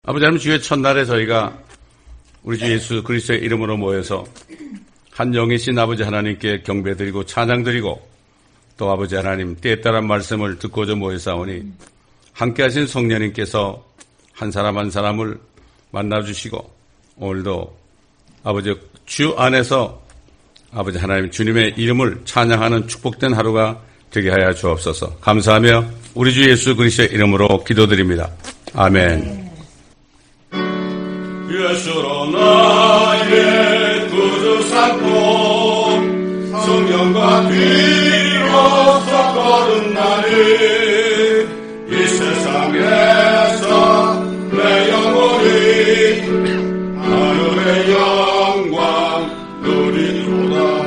아버지 하나님, 주의 첫날에 저희가 우리 주 예수 그리스도의 이름으로 모여서 한 영이신 아버지 하나님께 경배드리고 찬양드리고 또 아버지 하나님 때에 따른 말씀을 듣고자 모여사오니 함께 하신 성령님께서 한 사람 한 사람을 만나주시고 오늘도 아버지 주 안에서 아버지 하나님 주님의 이름을 찬양하는 축복된 하루가 되게 하여 주옵소서. 감사하며 우리 주 예수 그리스도의 이름으로 기도드립니다. 아멘. 예수로 나의 구주 삼고 성령과 비로소 거듭나니 이 세상에서 내 영혼이 하늘의 영광 누리노라.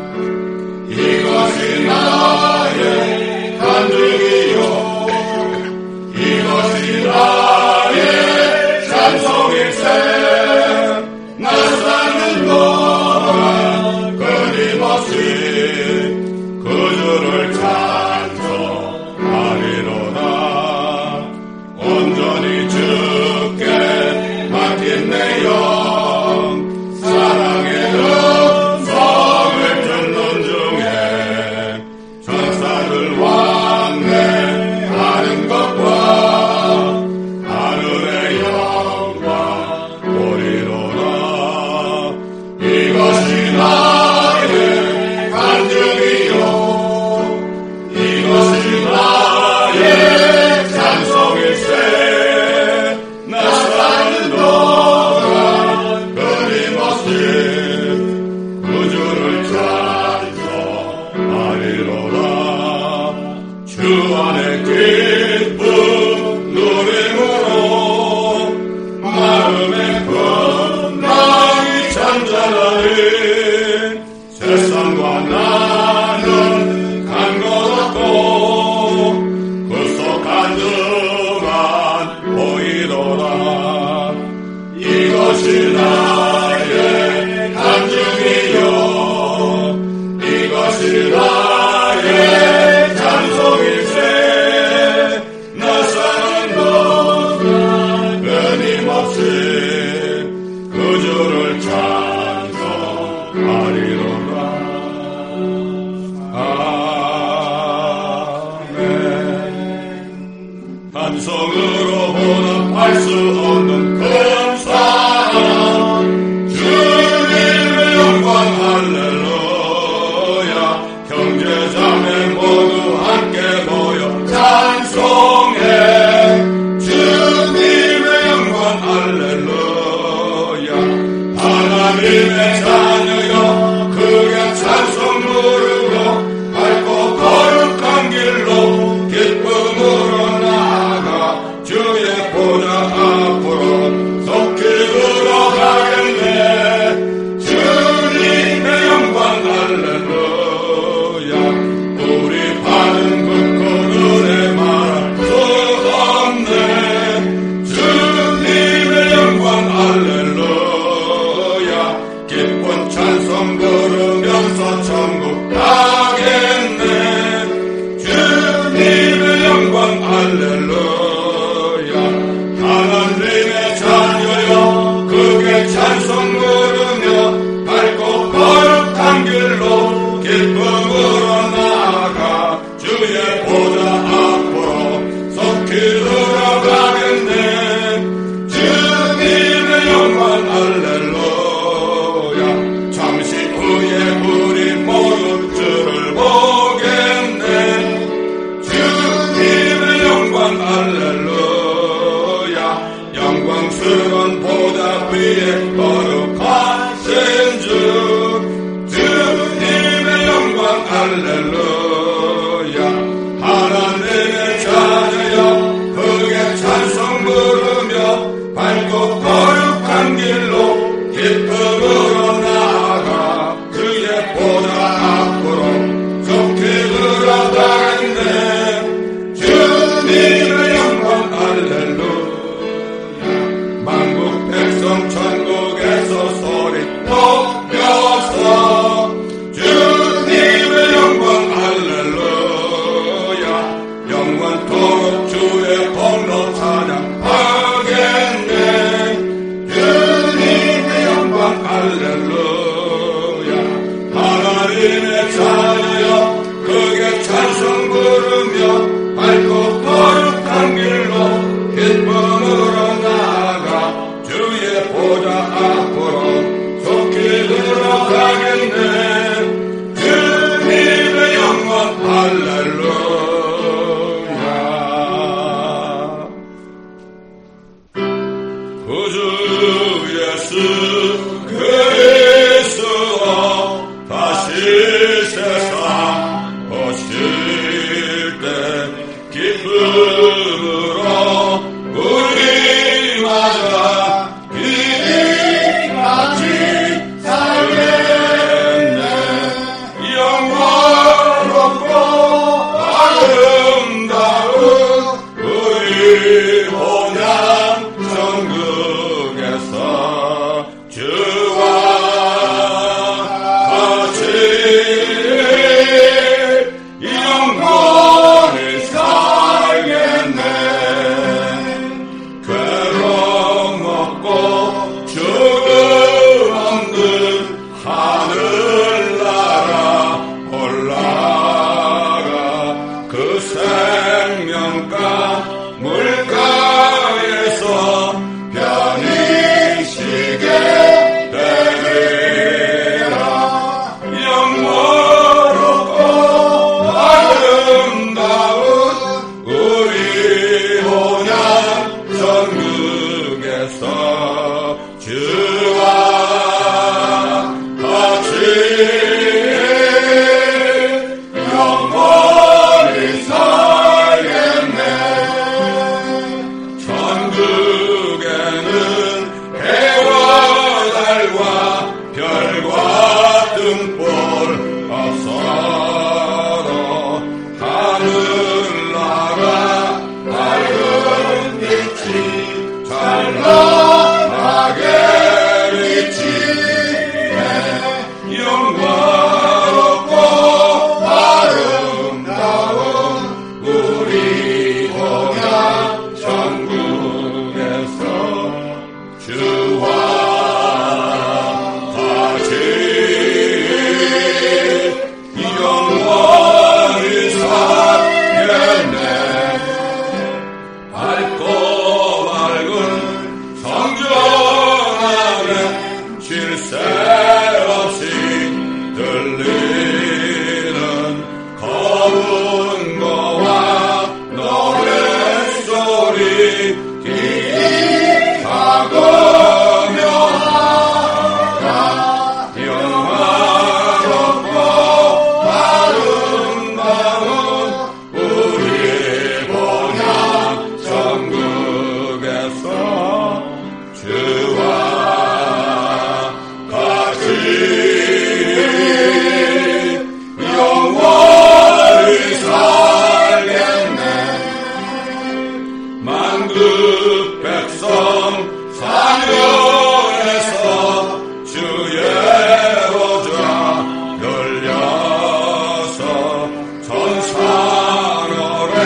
이것이 나의 간증이요 이것이 나의 찬송일세. 나 사는 동안 끊임없이 그 주를 찬송하리로다. 온전히 주께 맡긴 내 영 사랑의 음성을 듣는 중에 천사들 왕래하는 것과 하늘의 영광 보리로다. 이것이 나의 간증이요 이것이 나의 찬송일세. 나 사는 동안 끊임없이 그 주를 찬송하리로다. 주 안에 기쁨 누림으로 마음의 분당이 잠잠하니 세상과 나는 간거롭고 구속한 주만 보이도다. 이것이 나의 간증이요 이것이 나의 찬송일세. 나 사는 동안 끊임없이 그 주를 찬송하리로다. 아멘. 단성으로 보답할 수 없는 큰 사랑 주님의 영광 할렐루야. 형제자매 모두 함께 모여 찬송해 주님의 영광 할렐루야. 하나님의 자녀여 크게 찬송 부르고 밝고 거룩한 길로 기쁨으로 나아가 주의 보좌 앞으로 속히 들어가겠네. 주님의 영광 할렐루야. 우리 발은 긋고 눈에 말할 수 없네. 주님의 영광 할렐루야. 기쁜 찬송 부르면서 천국 가겠네. 주님의 영광 할렐루야. 하나님의 자녀여 크게 찬송 부르며 밝고 거룩한 길로 기쁨으로 나아가 주의 보좌 앞으로 속히 들어가겠네. 주님의 영광 할렐루야. 잠시 후에 우리 모두 주를 보겠네. 주님의 영광 할렐루야. 영광스러운 보좌 위에 거룩하신 주 주님의 영광 할렐루야. 하나님의 자녀여 크게 찬송 부르며 밝고 거룩한 길로 기쁨으로 나아가 그의 보좌 앞으로 속히 들어가겠네. 주님의 영광 할렐루야. 만국 백성 천국에 구주 예수 그리스도 다시 세상 오실 때 기쁨으로 우리 맞아 이같이 살겠네. 영광롭고 아름다운 우리 본향 천국에서 주와 같이 이 영광을 살겠네. 괴로움 없고 죽음 없는 하늘나라 올라가 그 생명가 물가에서 편히 쉬게 되리라. 영원하고 아름다운 우리 본향 천국에서 주와 같이 영원히 살겠네. 천국에는 해와 달과 별과 등불 없어도 하늘나라 밝은 빛이 찬란하게 비치네. 영광롭고 아름다운 우리 본향 천국에서 주와 같이 영원히 살겠네. 밝고 맑은 성전안에 쉴 새 없이 들리는 검은 거와 노랫소리 기억하며 하라. 영화롭고 아름다운 우리 본향 천국에서 주와 같이 영원히 살겠네. 만국 백성 사면에서 주의 보좌 열려서 천사 노래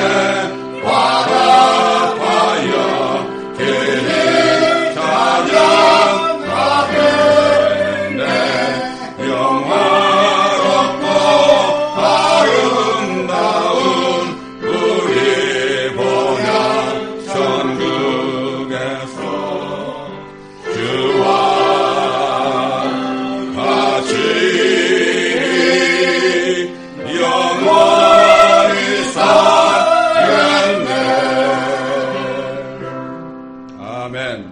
화답하여 길이 찬양하겠네. 영화롭고 아름다운 우리 본향 천국에서 주와 같이 영원히 살겠네. 아멘.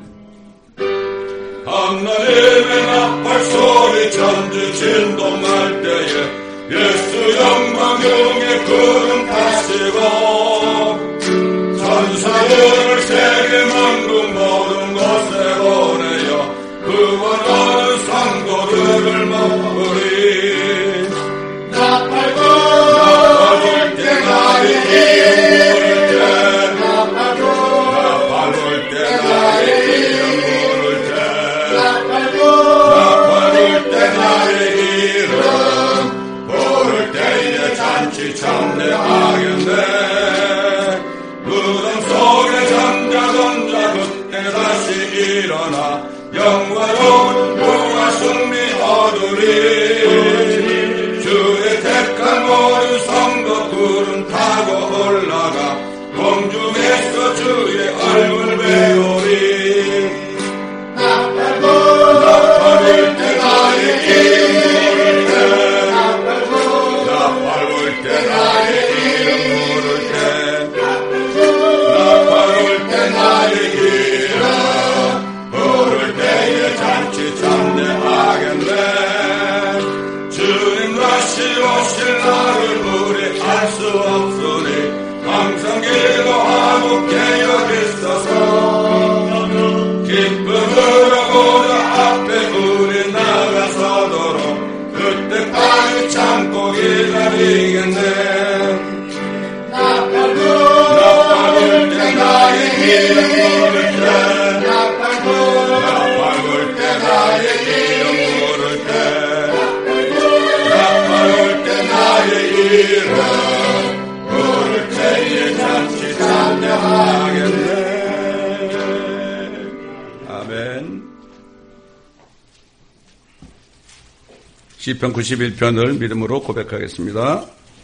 하나님의 나팔 소리 천지 진동할 때에 예수 영광 중에 구름 타시고 천사들을 세계 만국 모든 곳에 보내어 구원하는 상도들을 먹으리. 나팔 불 때 나의 이름 부를 때 나팔 불 때 나의 이름 부를 때 나팔 불 때 나의 이름 부를 때에 잔치 참대하겠네. 무덤 속에 잠자던 자 그때 다시 일어나 영광로운 부와 승리 얻으리. 주의 택한 모든 성도 구름 타고 올라가 공중에서 주의 얼굴 배우리. 나팔 불 때 나의 이름 부를 때 나팔 불 때 나의 이름 부를 때 나팔 불 때 나의 이름 아멘. 시편 91편을 믿음으로 고백하겠습니다.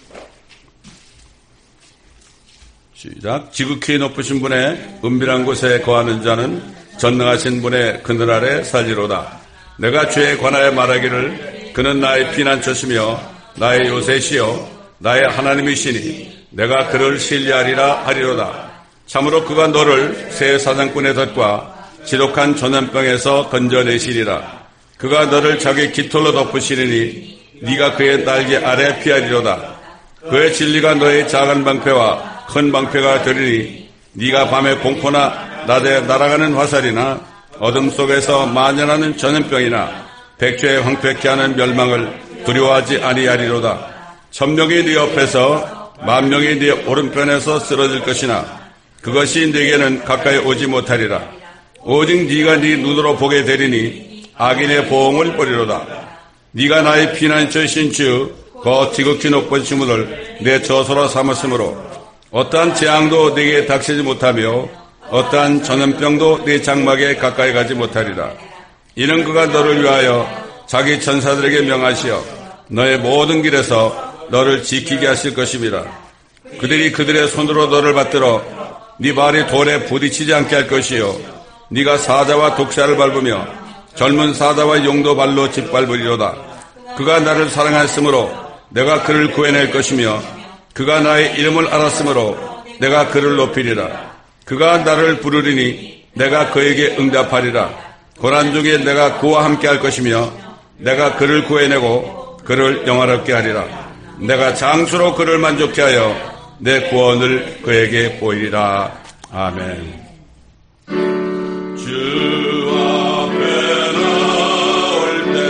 시작. 지극히 높으신 분의 은밀한 곳에 거하는 자는 전능하신 분의 그늘 아래 살리로다. 내가 죄에 관하여 말하기를 그는 나의 피난처시며 나의 요새시요 나의 하나님이시니 내가 그를 신뢰하리라 하리로다. 참으로 그가 너를 새 사냥꾼의 덫과 지독한 전염병에서 건져내시리라. 그가 너를 자기 깃털로 덮으시리니 네가 그의 날개 아래 피하리로다. 그의 진리가 너의 작은 방패와 큰 방패가 되리니 네가 밤에 공포나 낮에 날아가는 화살이나 어둠 속에서 만연하는 전염병이나 백제에 황폐케 하는 멸망을 두려워하지 아니하리로다. 천명이 네 옆에서 만명이 네 오른편에서 쓰러질 것이나 그것이 네게는 가까이 오지 못하리라. 오직 네가 네 눈으로 보게 되리니 악인의 보응을 보리로다. 네가 나의 피난처이신 주 그 지극히 높은 주문을 내 저소로 삼았으므로 어떠한 재앙도 네게 닥치지 못하며 어떠한 전염병도 네 장막에 가까이 가지 못하리라. 이는 그가 너를 위하여 자기 천사들에게 명하시어 너의 모든 길에서 너를 지키게 하실 것임이라. 그들이 그들의 손으로 너를 받들어 네 발이 돌에 부딪히지 않게 할 것이요 네가 사자와 독사를 밟으며 젊은 사자와 용도 발로 짓밟으리로다. 그가 나를 사랑하였으므로 내가 그를 구해낼 것이며 그가 나의 이름을 알았으므로 내가 그를 높이리라. 그가 나를 부르리니 내가 그에게 응답하리라. 고난 중에 내가 그와 함께 할 것이며 내가 그를 구해내고 그를 영화롭게 하리라. 내가 장수로 그를 만족케 하여 내 구원을 그에게 보이리라. 아멘. 주 앞에 나올 때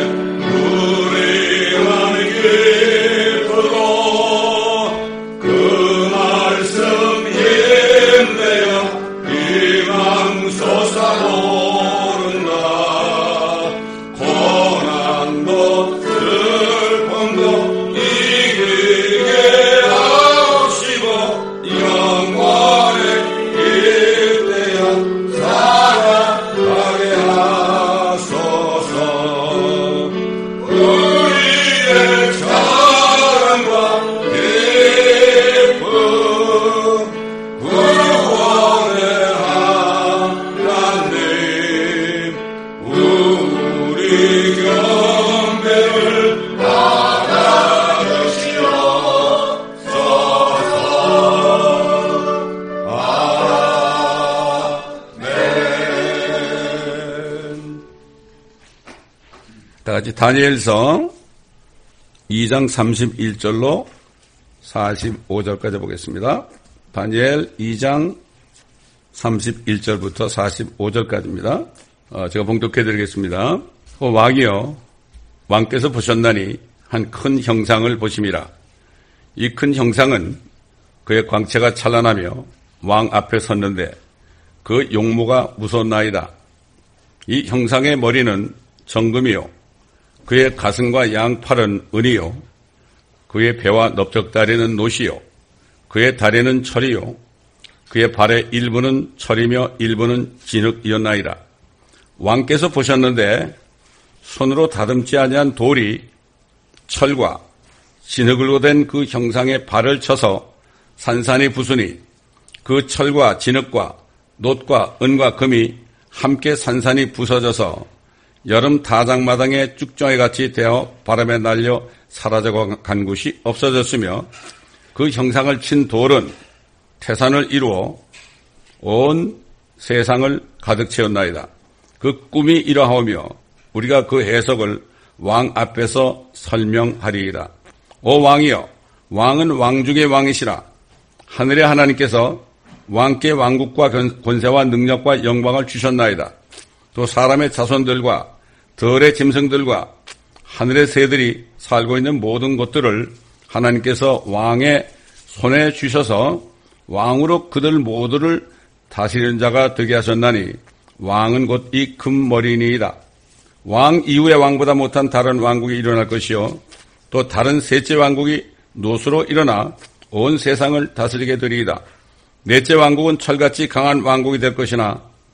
우리만 기쁘고 그 말씀 힘내어 희망 솟아오른다. 고난도 슬픔도 이기게 하시고 영광의 기대한 살아가게 하소서. 우리의 사랑과 기쁨 구원의 하나님 우리 경배를 받아주시옵소서. 아멘. 다같이 다니엘서 2장 31절로 45절까지 보겠습니다. 다니엘 2장 31절부터 45절까지입니다. 제가 봉독해드리겠습니다. 왕이여, 왕께서 보셨나니 한 큰 형상을 보심이라. 이 큰 형상은 그의 광채가 찬란하며 왕 앞에 섰는데 그 용모가 무섭나이다. 이 형상의 머리는 정금이요, 그의 가슴과 양팔은 은이요, 그의 배와 넓적다리는 노시요, 그의 다리는 철이요, 그의 발의 일부는 철이며 일부는 진흙이었나이다. 왕께서 보셨는데 손으로 다듬지 아니한 돌이 철과 진흙으로 된 그 형상의 발을 쳐서 산산이 부수니 그 철과 진흙과 놋과 은과 금이 함께 산산이 부서져서 여름 다장마당의 쭉정이같이 되어 바람에 날려 사라져간 곳이 없어졌으며 그 형상을 친 돌은 태산을 이루어 온 세상을 가득 채웠나이다. 그 꿈이 이러하오며 우리가 그 해석을 왕 앞에서 설명하리이다. 오 왕이여, 왕은 왕 중의 왕이시라. 하늘의 하나님께서 왕께 왕국과 권세와 능력과 영광을 주셨나이다. 또 사람의 자손들과 들의 짐승들과 하늘의 새들이 살고 있는 모든 것들을 하나님께서 왕의 손에 주셔서 왕으로 그들 모두를 다스리는 자가 되게 하셨나니 왕은 곧 이 금머리니이다. 왕 이후의 왕보다 못한 다른 왕국이 일어날 것이요 또 다른 셋째 왕국이 노수로 일어나 온 세상을 다스리게 되리이다. 넷째 왕국은 철같이 강한 왕국이 될 것이나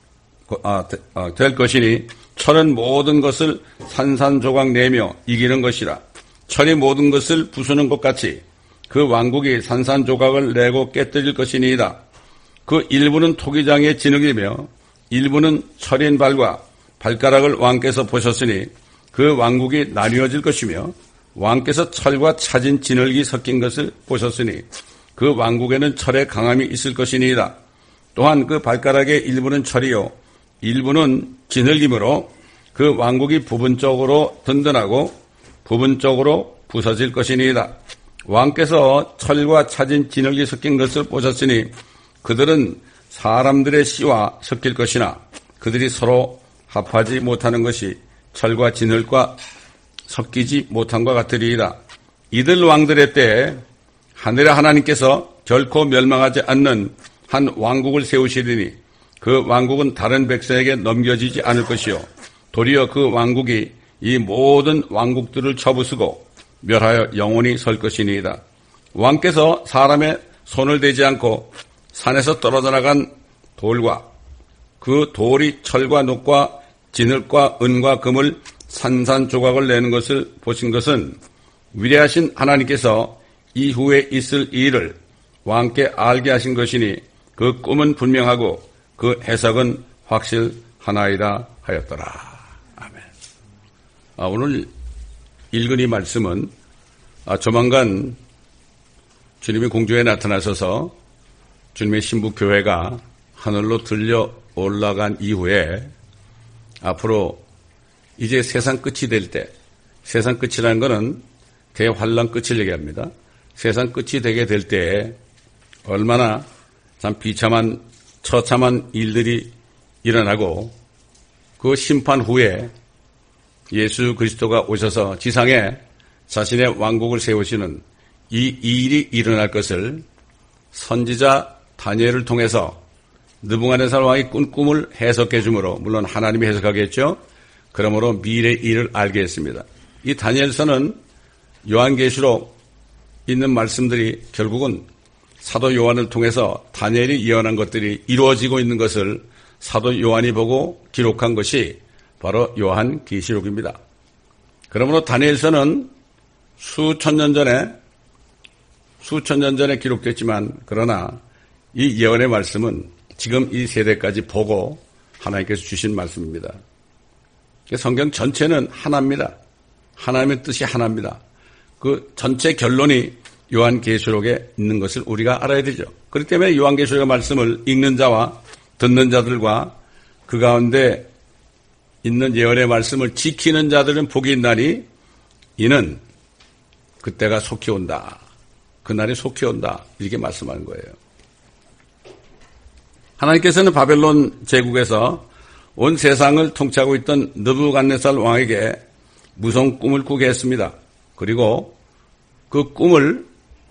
될 것이니 철은 모든 것을 산산조각 내며 이기는 것이라. 철이 모든 것을 부수는 것 같이 그 왕국이 산산조각을 내고 깨뜨릴 것이니이다. 그 일부는 토기장의 진흙이며 일부는 철인 발과 발가락을 왕께서 보셨으니 그 왕국이 나뉘어질 것이며 왕께서 철과 차진 진흙이 섞인 것을 보셨으니 그 왕국에는 철의 강함이 있을 것이니이다. 또한 그 발가락의 일부는 철이요 일부는 진흙이므로 그 왕국이 부분적으로 든든하고 부분적으로 부서질 것이니이다. 왕께서 철과 차진 진흙이 섞인 것을 보셨으니 그들은 사람들의 씨와 섞일 것이나 그들이 서로 합하지 못하는 것이 철과 진흙과 섞이지 못한 것 같으리이다. 이들 왕들의 때에 하늘의 하나님께서 결코 멸망하지 않는 한 왕국을 세우시리니 그 왕국은 다른 백성에게 넘겨지지 않을 것이요 도리어 그 왕국이 이 모든 왕국들을 쳐부수고 멸하여 영원히 설 것이니이다. 왕께서 사람의 손을 대지 않고 산에서 떨어져 나간 돌과 그 돌이 철과 녹과 진흙과 은과 금을 산산조각을 내는 것을 보신 것은 위대하신 하나님께서 이후에 있을 일을 왕께 알게 하신 것이니 그 꿈은 분명하고 그 해석은 확실하나이다 하였더라. 아멘. 오늘 읽은 이 말씀은 조만간 주님이 공중에 나타나셔서 주님의 신부교회가 하늘로 들려 올라간 이후에 앞으로 이제 세상 끝이 될 때, 세상 끝이라는 것은 대환란 끝을 얘기합니다. 세상 끝이 되게 될 때 얼마나 참 비참한 처참한 일들이 일어나고 그 심판 후에 예수 그리스도가 오셔서 지상에 자신의 왕국을 세우시는 이 일이 일어날 것을 선지자 다니엘을 통해서 느부갓네살 왕이 꾼 꿈을 해석해 주므로 물론 하나님이 해석하겠죠. 그러므로 미래 일을 알게 했습니다. 이 다니엘서는 요한계시록 있는 말씀들이 결국은 사도 요한을 통해서 다니엘이 예언한 것들이 이루어지고 있는 것을 사도 요한이 보고 기록한 것이 바로 요한계시록입니다. 그러므로 다니엘서는 수천 년 전에 기록됐지만 그러나 이 예언의 말씀은 지금 이 세대까지 보고 하나님께서 주신 말씀입니다. 성경 전체는 하나입니다. 하나님의 뜻이 하나입니다. 그 전체 결론이 요한계시록에 있는 것을 우리가 알아야 되죠. 그렇기 때문에 요한계시록의 말씀을 읽는 자와 듣는 자들과 그 가운데 있는 예언의 말씀을 지키는 자들은 복이 있나니 이는 그때가 속히 온다. 그날이 속히 온다. 이렇게 말씀하는 거예요. 하나님께서는 바벨론 제국에서 온 세상을 통치하고 있던 느부갓네살 왕에게 무서운 꿈을 꾸게 했습니다. 그리고 그 꿈을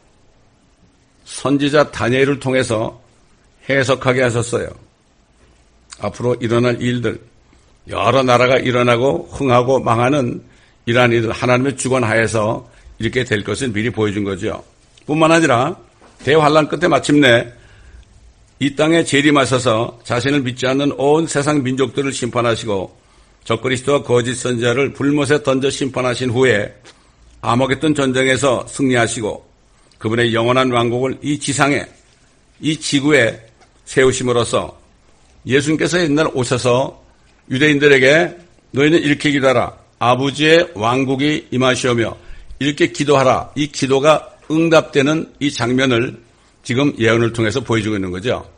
선지자 다니엘을 통해서 해석하게 하셨어요. 앞으로 일어날 일들, 여러 나라가 일어나고 흥하고 망하는 이러한 일들, 하나님의 주권하에서 이렇게 될 것을 미리 보여준 거죠. 뿐만 아니라 대환란 끝에 마침내 이 땅에 재림하셔서 자신을 믿지 않는 온 세상 민족들을 심판하시고 적그리스도와 거짓 선지자를 불못에 던져 심판하신 후에 아마겟돈 전쟁에서 승리하시고 그분의 영원한 왕국을 이 지상에, 이 지구에 세우심으로써 예수님께서 옛날 오셔서 유대인들에게 너희는 이렇게 기도하라. 아버지의 왕국이 임하시오며 이렇게 기도하라. 이 기도가 응답되는 이 장면을 지금 예언을 통해서 보여주고 있는 거죠.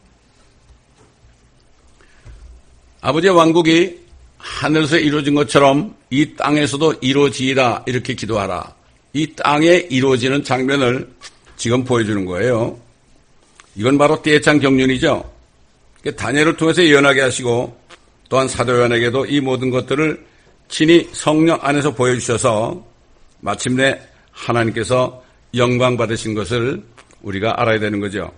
아버지의 왕국이 하늘에서 이루어진 것처럼 이 땅에서도 이루어지리라 이렇게 기도하라. 이 땅에 이루어지는 장면을 지금 보여주는 거예요. 이건 바로 떼창 경륜이죠. 다니엘을 통해서 예언하게 하시고 또한 사도 요한에게도 이 모든 것들을 친히 성령 안에서 보여주셔서 마침내 하나님께서 영광 받으신 것을 우리가 알아야 되는 거죠.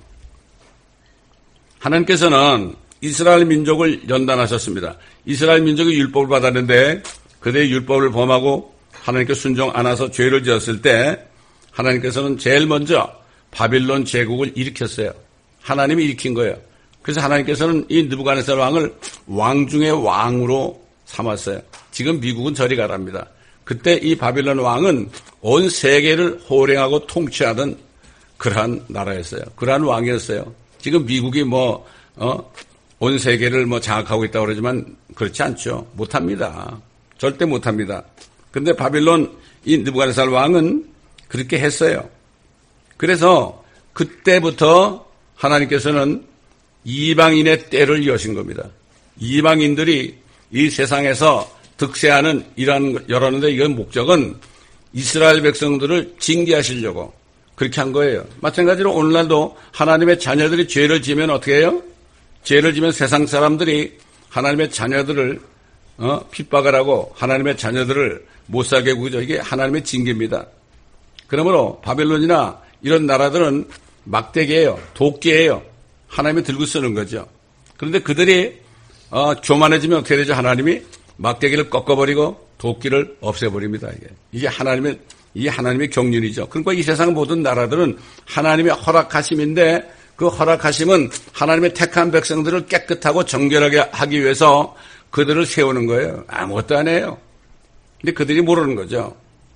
하나님께서는 이스라엘 민족을 연단하셨습니다. 이스라엘 민족이 율법을 받았는데 그들의 율법을 범하고 하나님께 순종 안 해서 죄를 지었을 때 하나님께서는 제일 먼저 바빌론 제국을 일으켰어요. 하나님이 일으킨 거예요. 그래서 하나님께서는 이 느부갓네살 왕을 왕 중의 왕으로 삼았어요. 지금 미국은 저리 가랍니다. 그때 이 바빌론 왕은 온 세계를 호령하고 통치하던 그러한 나라였어요. 그러한 왕이었어요. 지금 미국이 온 세계를 장악하고 있다고 그러지만 그렇지 않죠. 못합니다. 절대 못합니다. 근데 바빌론 이 느부갓네살 왕은 그렇게 했어요. 그래서 그때부터 하나님께서는 이방인의 때를 여신 겁니다. 이방인들이 이 세상에서 득세하는 열었는데 이건 목적은 이스라엘 백성들을 징계하시려고 그렇게 한 거예요. 마찬가지로 오늘날도 하나님의 자녀들이 죄를 지으면 어떻게 해요? 죄를 지면 세상 사람들이 하나님의 자녀들을 핍박을 하고 하나님의 자녀들을 못 살게 구죠. 이게 하나님의 징계입니다. 그러므로 바벨론이나 이런 나라들은 막대기예요. 도끼예요. 하나님이 들고 쓰는 거죠. 그런데 그들이 교만해지면 어떻게 되죠? 하나님이 막대기를 꺾어버리고 도끼를 없애버립니다. 이게 하나님의 경륜이죠. 그러니까 이 세상 모든 나라들은 하나님의 허락하심인데 그 허락하심은 하나님의 택한 백성들을 깨끗하고 정결하게 하기 위해서 그들을 세우는 거예요. 아무것도 안 해요. 근데 그들이 모르는 거죠.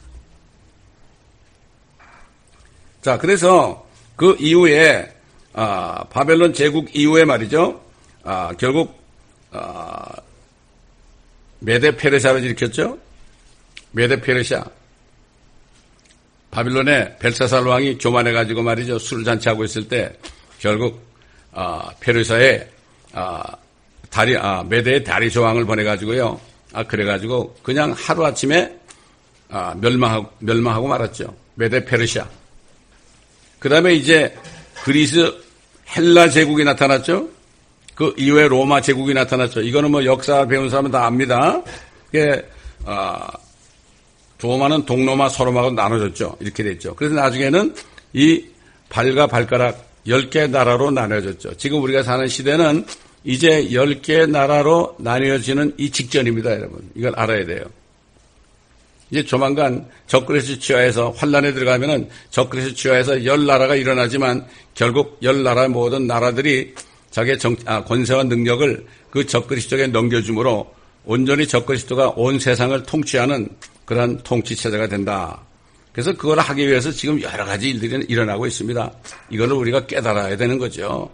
자, 그래서 그 이후에 바벨론 제국 이후에 말이죠. 결국 메데 페르시아를 일으켰죠. 메데 페르시아. 바빌론의 벨사살 왕이 교만해가지고 말이죠. 술 잔치하고 있을 때 결국 페르시아의 메데의 다리스 왕을 보내가지고요. 그래가지고 그냥 하루 아침에 멸망하고 말았죠. 메데 페르시아. 그 다음에 이제 그리스 헬라 제국이 나타났죠. 그 이후에 로마 제국이 나타났죠. 이거는 역사 배운 사람은 다 압니다. 로마는 동로마, 서로마가 나눠졌죠. 이렇게 됐죠. 그래서 나중에는 이 발과 발가락 10개 나라로 나눠졌죠. 지금 우리가 사는 시대는 이제 10개 나라로 나뉘어지는 이 직전입니다, 여러분. 이걸 알아야 돼요. 이제 조만간 적그리스 치하에서 환란에 들어가면은 적그리스 치하에서 10나라가 일어나지만 결국 10나라 모든 나라들이 자기의 권세와 능력을 그 적그리스도에게 넘겨줌으로 온전히 적그리스도가 온 세상을 통치하는 그런 통치 체제가 된다. 그래서 그걸 하기 위해서 지금 여러 가지 일들이 일어나고 있습니다. 이거를 우리가 깨달아야 되는 거죠.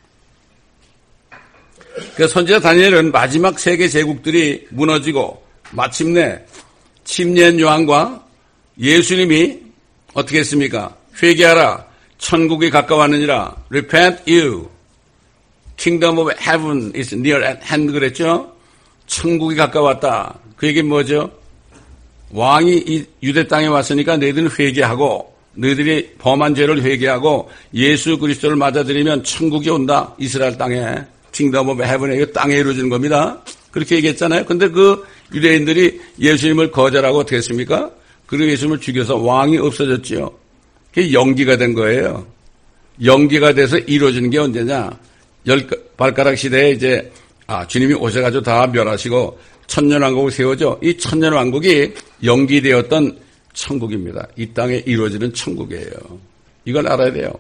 그래서 선지자 다니엘은 마지막 세계 제국들이 무너지고 마침내 침례 요한과 예수님이 어떻게 했습니까? 회개하라. 천국이 가까웠느니라. Repent you. Kingdom of heaven is near at hand 그랬죠? 천국이 가까웠다. 그 얘기는 뭐죠? 왕이 이 유대 땅에 왔으니까 너희들은 회개하고 너희들이 범한 죄를 회개하고 예수 그리스도를 맞아들이면 천국이 온다. 이스라엘 땅에. Kingdom of heaven에 이거 땅에 이루어지는 겁니다. 그렇게 얘기했잖아요. 근데 그 유대인들이 예수님을 거절하고 어떻게 했습니까? 그리고 예수님을 죽여서 왕이 없어졌지요. 그게 연기가 된 거예요. 연기가 돼서 이루어지는 게 언제냐? 10발가락 시대에 이제 주님이 오셔가지고 다 멸하시고 천년왕국을 세우죠. 이 천년왕국이 연기되었던 천국입니다. 이 땅에 이루어지는 천국이에요. 이걸 알아야 돼요.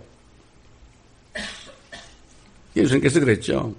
예수님께서 그랬죠.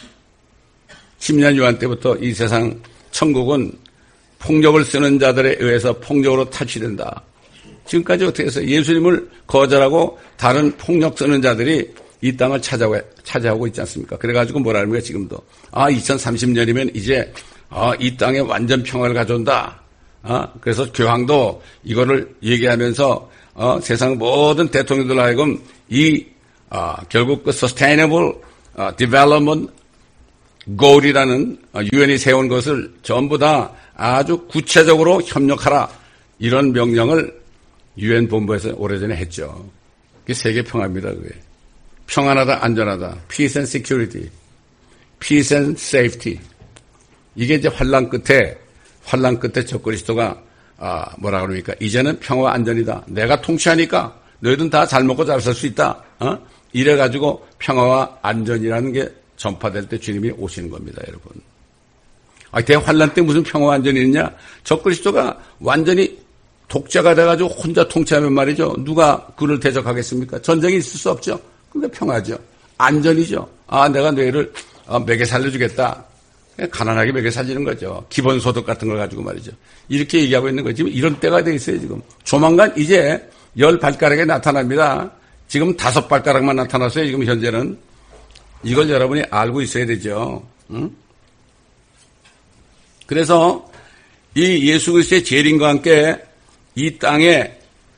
침례 요한 때부터 이 세상 천국은 폭력을 쓰는 자들에 의해서 폭력으로 탈취된다. 지금까지 어떻게 해서 예수님을 거절하고 다른 폭력 쓰는 자들이 이 땅을 차지하고 있지 않습니까? 그래가지고 뭐라는 거예요, 지금도. 2030년이면 이제, 이 땅에 완전 평화를 가져온다. 그래서 교황도 이거를 얘기하면서, 세상 모든 대통령들 하여금 결국 그 Sustainable Development Goal이라는 유엔이 세운 것을 전부 다 아주 구체적으로 협력하라. 이런 명령을 유엔 본부에서 오래전에 했죠. 그게 세계 평화입니다, 그게. 평안하다, 안전하다. Peace and security. Peace and safety. 이게 이제 환란 끝에 적그리스도가, 뭐라 그러니까. 이제는 평화와 안전이다. 내가 통치하니까 너희들은 다 잘 먹고 잘 살 수 있다. 이래가지고 평화와 안전이라는 게 전파될 때 주님이 오시는 겁니다, 여러분. 대환란 때 무슨 평화와 안전이 있냐? 적그리스도가 완전히 독자가 돼가지고 혼자 통치하면 말이죠. 누가 그를 대적하겠습니까? 전쟁이 있을 수 없죠. 근데 평화죠. 안전이죠. 내가 너희를 먹여 살려주겠다. 가난하게 먹여 살리는 거죠. 기본소득 같은 걸 가지고 말이죠. 이렇게 얘기하고 있는 거지. 지금 이런 때가 돼 있어요, 지금. 조만간 이제 10발가락이 나타납니다. 지금 5발가락만 나타났어요, 지금 현재는. 이걸 여러분이 알고 있어야 되죠. 응? 그래서 이 예수 그리스도의 재림과 함께 이 땅에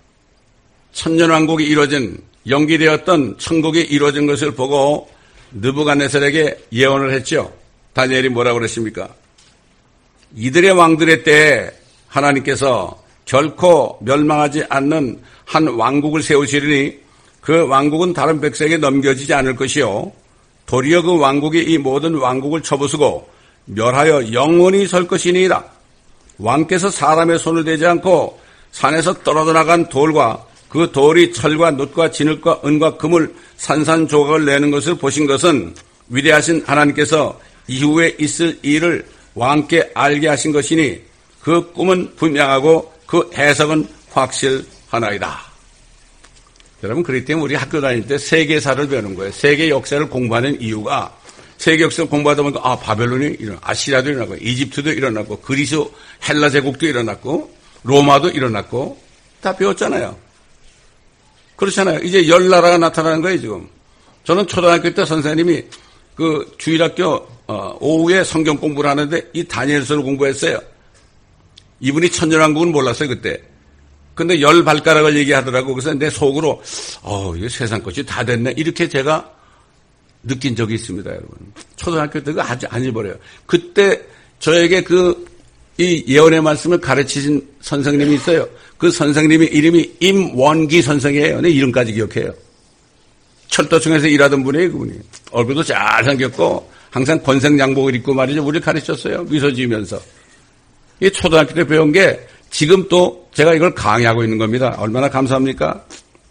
천년왕국이 이루어진, 연기되었던 천국이 이루어진 것을 보고 느부갓네살에게 예언을 했죠. 다니엘이 뭐라고 그랬습니까? 이들의 왕들의 때에 하나님께서 결코 멸망하지 않는 한 왕국을 세우시리니 그 왕국은 다른 백성에게 넘겨지지 않을 것이요 도리어 그 왕국이 이 모든 왕국을 쳐부수고 멸하여 영원히 설 것이니이다. 왕께서 사람의 손을 대지 않고 산에서 떨어져 나간 돌과 그 돌이 철과 놋과 진흙과 은과 금을 산산조각을 내는 것을 보신 것은 위대하신 하나님께서 이후에 있을 일을 왕께 알게 하신 것이니 그 꿈은 분명하고 그 해석은 확실하나이다. 여러분, 그렇기 때문에 우리 학교 다닐 때 세계사를 배우는 거예요. 세계 역사를 공부하는 이유가 세계 역사를 공부하다 보니까 바벨론이 일어나고 아시리아도 일어나고 이집트도 일어났고 그리스 헬라 제국도 일어났고 로마도 일어났고 다 배웠잖아요. 그렇잖아요. 이제 10나라가 나타나는 거예요, 지금. 저는 초등학교 때 선생님이 그 주일학교 오후에 성경 공부를 하는데 이 다니엘서를 공부했어요. 이분이 천년왕국은 몰랐어요, 그때. 근데 10발가락을 얘기하더라고. 그래서 내 속으로 이거 세상 것이 다 됐네. 이렇게 제가 느낀 적이 있습니다, 여러분. 초등학교 때 그거 아주 안 잊어버려요. 그때 저에게 이 예언의 말씀을 가르치신 선생님이 있어요. 그 선생님의 이름이 임원기 선생이에요. 내 이름까지 기억해요. 철도청에서 일하던 분이에요, 그분이. 얼굴도 잘생겼고 항상 건색 양복을 입고 말이죠. 우리를 가르쳤어요. 미소 지으면서. 이 초등학교 때 배운 게 지금 또 제가 이걸 강의하고 있는 겁니다. 얼마나 감사합니까?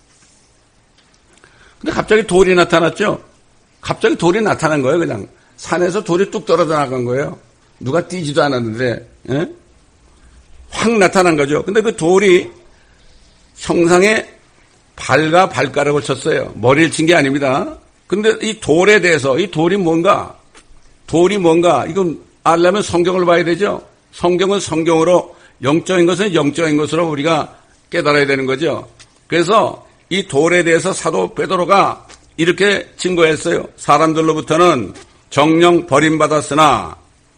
근데 갑자기 돌이 나타났죠. 갑자기 돌이 나타난 거예요. 그냥 산에서 돌이 뚝 떨어져 나간 거예요. 누가 뛰지도 않았는데 확 나타난 거죠. 근데 그 돌이 형상에 발과 발가락을 쳤어요. 머리를 친 게 아닙니다. 근데 이 돌에 대해서 이 돌이 뭔가 이건 알려면 성경을 봐야 되죠. 성경은 성경으로 영적인 것은 영적인 것으로 우리가 깨달아야 되는 거죠. 그래서 이 돌에 대해서 사도 베드로가 이렇게 증거했어요. 사람들로부터는 정령 버림받았으나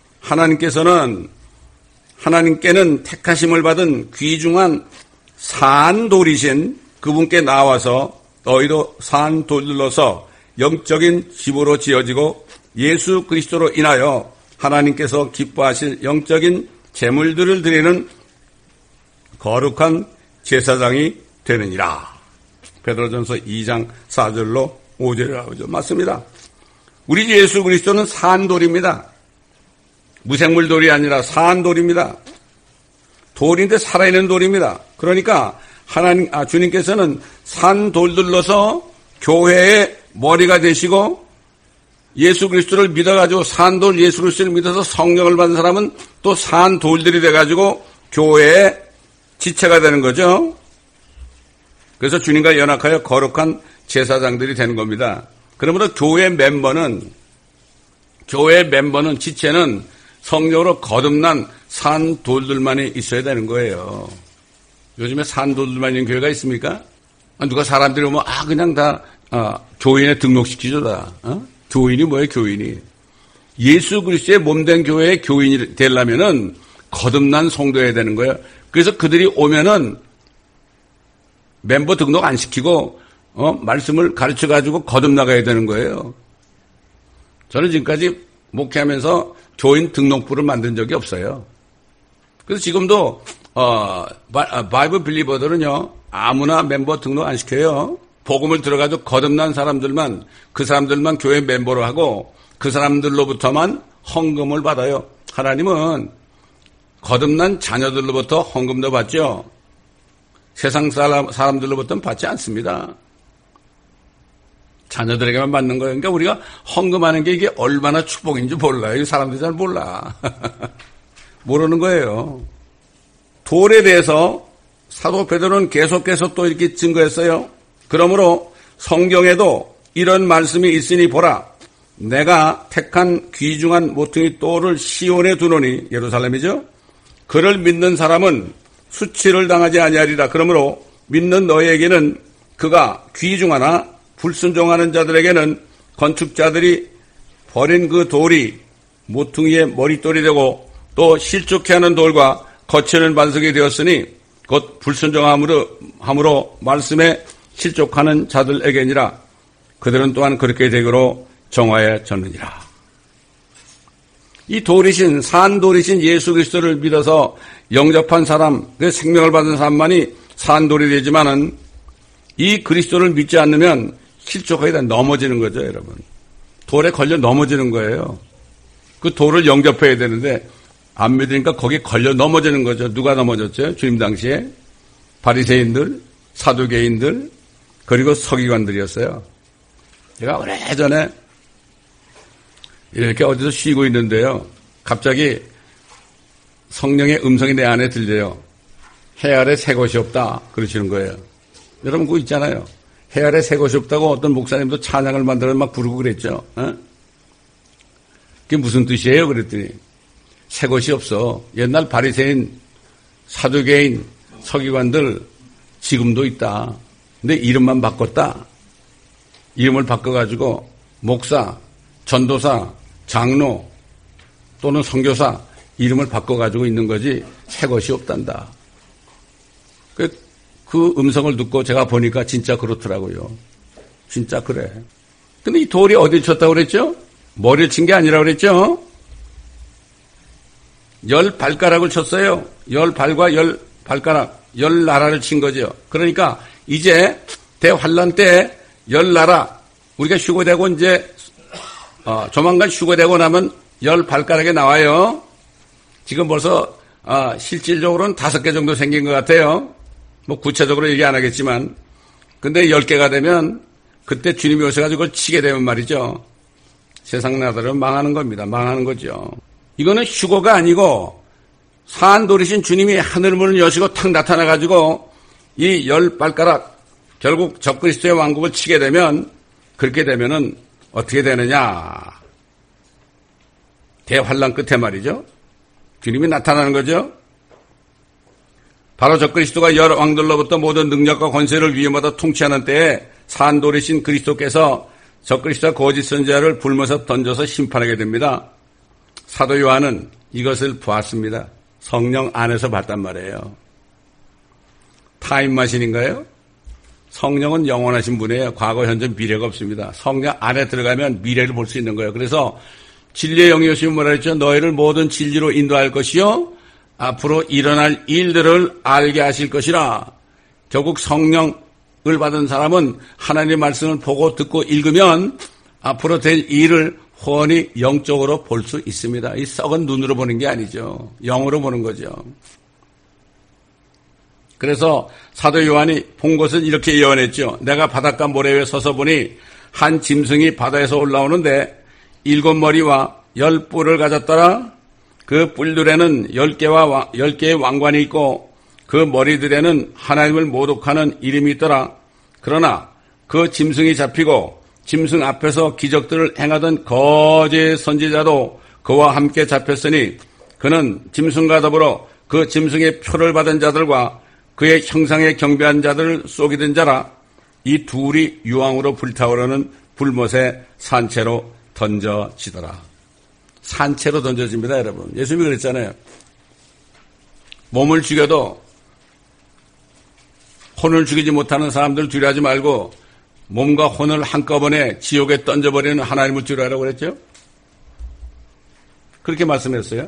하나님께는 택하심을 받은 귀중한 산돌이신 그분께 나와서 너희도 산돌들로서 영적인 집으로 지어지고 예수 그리스도로 인하여 하나님께서 기뻐하실 영적인 제물들을 드리는 거룩한 제사장이 되느니라. 베드로전서 2장 4절로 5절에 나오죠. 맞습니다. 우리 주 예수 그리스도는 산돌입니다. 무생물돌이 아니라 산돌입니다. 돌인데 살아있는 돌입니다. 그러니까 주님께서는 산돌들로서 교회의 머리가 되시고 예수 그리스도를 믿어가지고 산돌 예수 그리스도를 믿어서 성령을 받은 사람은 또 산돌들이 돼가지고 교회의 지체가 되는 거죠. 그래서 주님과 연합하여 거룩한 제사장들이 되는 겁니다. 그러므로 교회 멤버는 지체는 성령으로 거듭난 산돌들만이 있어야 되는 거예요. 요즘에 산돌들만 있는 교회가 있습니까? 누가 사람들이 오면 그냥 다 교인에 등록시키죠 다. 교인이 뭐예요, 교인이? 예수 그리스도의 몸된 교회의 교인이 되려면은 거듭난 성도여야 되는 거예요. 그래서 그들이 오면은 멤버 등록 안 시키고 말씀을 가르쳐 가지고 거듭나가야 되는 거예요. 저는 지금까지 목회하면서 교인 등록부를 만든 적이 없어요. 그래서 지금도 바이블 빌리버들은요 아무나 멤버 등록 안 시켜요. 복음을 들어가지고 거듭난 사람들만 그 사람들만 교회 멤버로 하고 그 사람들로부터만 헌금을 받아요. 하나님은 거듭난 자녀들로부터 헌금도 받죠. 세상 사람들로부터는 받지 않습니다. 자녀들에게만 받는 거예요. 그러니까 우리가 헌금하는 게 이게 얼마나 축복인지 몰라요. 이 사람들이 잘 몰라. 모르는 거예요. 돌에 대해서 사도 베드로는 계속해서 또 이렇게 증거했어요. 그러므로 성경에도 이런 말씀이 있으니 보라. 내가 택한 귀중한 모퉁이 돌을 시온에 두노니, 예루살렘이죠. 그를 믿는 사람은 수치를 당하지 아니하리라. 그러므로 믿는 너희에게는 그가 귀중하나 불순종하는 자들에게는 건축자들이 버린 그 돌이 모퉁이의 머릿돌이 되고 또 실족케 하는 돌과 거치는 반석이 되었으니 곧 불순종함으로 말씀에 실족하는 자들에게니라. 그들은 또한 그렇게 되기로 정하여졌느니라. 이 돌이신 산돌이신 예수 그리스도를 믿어서 영접한 사람, 그 생명을 받은 사람만이 산돌이 되지만은 이 그리스도를 믿지 않으면 실족하게 다 넘어지는 거죠, 여러분. 돌에 걸려 넘어지는 거예요. 그 돌을 영접해야 되는데 안 믿으니까 거기에 걸려 넘어지는 거죠. 누가 넘어졌죠? 주님 당시에 바리새인들, 사두개인들, 그리고 서기관들이었어요. 제가 오래전에 이렇게 어디서 쉬고 있는데요. 갑자기 성령의 음성이 내 안에 들려요. 해 아래 새 것이 없다. 그러시는 거예요. 여러분 그거 있잖아요. 해 아래 새 것이 없다고 어떤 목사님도 찬양을 만들어 막 부르고 그랬죠. 그게 무슨 뜻이에요? 그랬더니 새 것이 없어. 옛날 바리새인, 사두개인, 서기관들 지금도 있다. 근데 이름만 바꿨다. 이름을 바꿔가지고 목사, 전도사, 장로 또는 선교사 이름을 바꿔가지고 있는 거지 새 것이 없단다. 그 음성을 듣고 제가 보니까 진짜 그렇더라고요. 진짜 그래. 근데 이 돌이 어디 쳤다고 그랬죠? 머리를 친 게 아니라고 그랬죠? 10발가락을 쳤어요. 10발과 10발가락, 10나라를 친 거죠. 그러니까 이제 대환란 때 10나라, 우리가 휴거되고 이제 조만간 휴거되고 나면 10발가락에 나와요. 지금 벌써 실질적으로는 5개 정도 생긴 것 같아요. 뭐 구체적으로 얘기 안 하겠지만. 근데 10개가 되면 그때 주님이 오셔가지고 그걸 치게 되면 말이죠. 세상 나라들은 망하는 겁니다. 망하는 거죠. 이거는 휴거가 아니고 산돌이신 주님이 하늘문을 여시고 탁 나타나가지고 이 10발가락 결국 적그리스도의 왕국을 치게 되면 그렇게 되면은 어떻게 되느냐. 대환란 끝에 말이죠. 주님이 나타나는 거죠. 바로 적그리스도가 여러 왕들로부터 모든 능력과 권세를 위임받아 통치하는 때에 산돌이신 그리스도께서 적그리스도와 거짓 선지자를 불못에 던져서 심판하게 됩니다. 사도 요한은 이것을 보았습니다. 성령 안에서 봤단 말이에요. 타임마신인가요? 성령은 영원하신 분이에요. 과거, 현재, 미래가 없습니다. 성령 안에 들어가면 미래를 볼 수 있는 거예요. 그래서 진리의 영이 오시면 뭐라 했죠? 너희를 모든 진리로 인도할 것이요 앞으로 일어날 일들을 알게 하실 것이라. 결국 성령을 받은 사람은 하나님의 말씀을 보고 듣고 읽으면 앞으로 될 일을 훤히 영적으로 볼 수 있습니다. 이 썩은 눈으로 보는 게 아니죠. 영으로 보는 거죠. 그래서 사도 요한이 본 것은 이렇게 예언했죠. 내가 바닷가 모래 위에 서서 보니 한 짐승이 바다에서 올라오는데 7머리와 10뿔을 가졌더라. 그 뿔들에는 10개의 왕관이 있고 그 머리들에는 하나님을 모독하는 이름이 있더라. 그러나 그 짐승이 잡히고 짐승 앞에서 기적들을 행하던 거짓 선지자도 그와 함께 잡혔으니 그는 짐승과 더불어 그 짐승의 표를 받은 자들과 그의 형상에 경배한 자들을 속이던 자라. 이 둘이 유황으로 불타오르는 불못에 산채로 던져지더라. 산채로 던져집니다, 여러분. 예수님이 그랬잖아요. 몸을 죽여도 혼을 죽이지 못하는 사람들 두려워하지 말고 몸과 혼을 한꺼번에 지옥에 던져버리는 하나님을 두려워하라고 그랬죠? 그렇게 말씀했어요.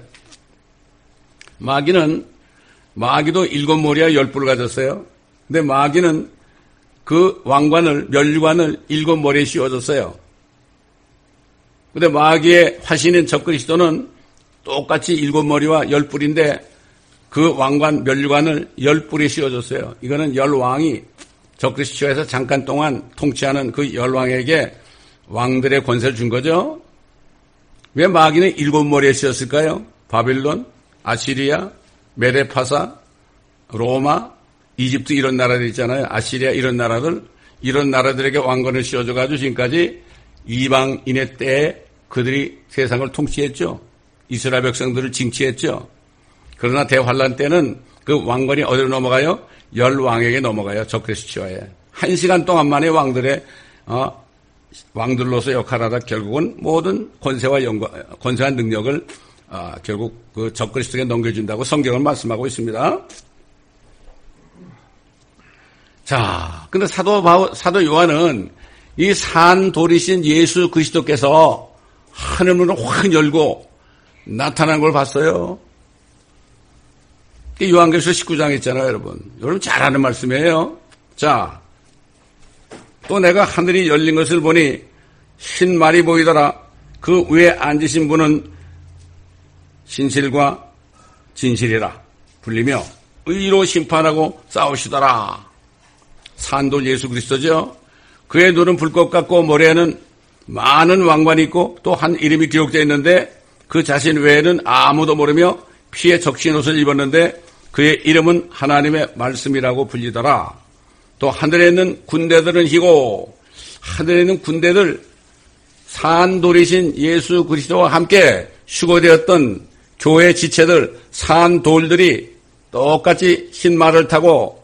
마귀도 7머리와 10뿔을 가졌어요. 근데 마귀는 그 왕관을, 면류관을 7머리에 씌워줬어요. 근데 마귀의 화신인 적그리스도는 똑같이 7머리와 10뿔인데 그 왕관, 면류관을 10뿔에 씌워줬어요. 이거는 10왕이 적그리스도에서 잠깐 동안 통치하는 그 10왕에게 왕들의 권세를 준 거죠. 왜 마귀는 7머리에 씌웠을까요? 바빌론, 아시리아, 메데파사, 로마, 이집트 이런 나라들 있잖아요. 아시리아 이런 나라들에게 왕권을 씌워줘가지고 지금까지 이방인의 때에 그들이 세상을 통치했죠. 이스라엘 백성들을 징치했죠. 그러나 대환란 때는 그 왕권이 어디로 넘어가요? 10왕에게 넘어가요. 적그리스도에. 1시간 동안 만에 왕들로서 역할하다 결국은 모든 권세와 능력을 결국 그 적그리스도에게 넘겨준다고 성경은 말씀하고 있습니다. 자, 근데 사도 요한은 이 산돌이신 예수 그리스도께서 하늘문을 확 열고 나타난 걸 봤어요. 요한계시록 19장 있잖아요, 여러분. 여러분 잘 아는 말씀이에요. 자, 또 내가 하늘이 열린 것을 보니 흰 말이 보이더라. 그 위에 앉으신 분은 신실과 진실이라 불리며 의로 심판하고 싸우시더라. 산돌 예수 그리스도죠. 그의 눈은 불꽃 같고 머리에는 많은 왕관이 있고 또 한 이름이 기록되어 있는데 그 자신 외에는 아무도 모르며 피에 적신 옷을 입었는데 그의 이름은 하나님의 말씀이라고 불리더라. 또 하늘에 있는 군대들은 희고 하늘에 있는 군대들 산돌이신 예수 그리스도와 함께 휴거되었던 교회 지체들 산돌들이 똑같이 흰 말을 타고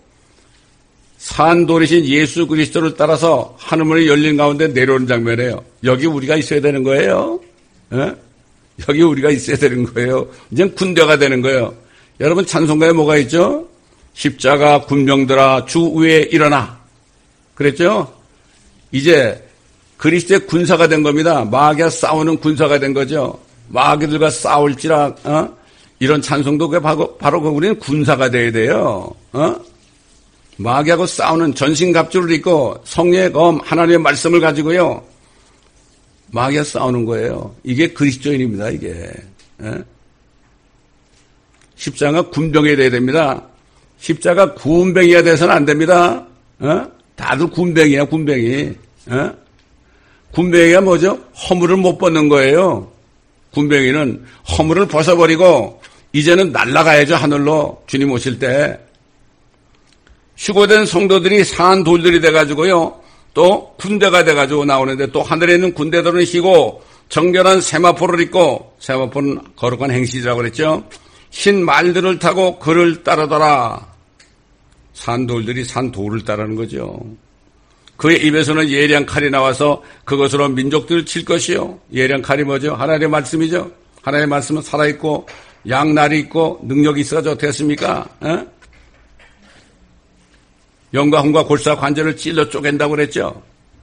산돌이신 예수 그리스도를 따라서 하늘문이 열린 가운데 내려오는 장면이에요. 여기 우리가 있어야 되는 거예요. 에? 여기 우리가 있어야 되는 거예요. 이제 군대가 되는 거예요. 여러분 찬송가에 뭐가 있죠? 십자가 군병들아 주 위에 일어나. 그랬죠? 이제 그리스도의 군사가 된 겁니다. 마귀와 싸우는 군사가 된 거죠. 마귀들과 싸울지라 이런 찬송도 바로 우리는 군사가 돼야 돼요. 마귀하고 싸우는 전신갑주를 입고 성령의 검 하나님의 말씀을 가지고요. 마귀와 싸우는 거예요. 이게 그리스도인입니다. 이게. 십자가 군병이 돼야 됩니다. 십자가 군병이야 돼서는 안 됩니다. 다들 군병이야, 군병이. 군병이가 뭐죠? 허물을 못 벗는 거예요. 군병이는 허물을 벗어버리고 이제는 날아가야죠, 하늘로. 주님 오실 때. 휴거된 성도들이 산 돌들이 돼가지고요. 또 군대가 돼가지고 나오는데 또 하늘에 있는 군대들은 희고 정결한 세마포를 입고 세마포는 거룩한 행실이라고 그랬죠. 흰 말들을 타고 그를 따르더라. 산돌들이 산돌을 따르는 거죠. 그의 입에서는 예리한 칼이 나와서 그것으로 민족들을 칠 것이요. 예리한 칼이 뭐죠? 하나님의 말씀이죠. 하나님의 말씀은 살아있고 양날이 있고 능력이 있어가지고 어떻게 했습니까? 영과 혼과 골수와 관절을 찔러 쪼갠다고 그랬죠.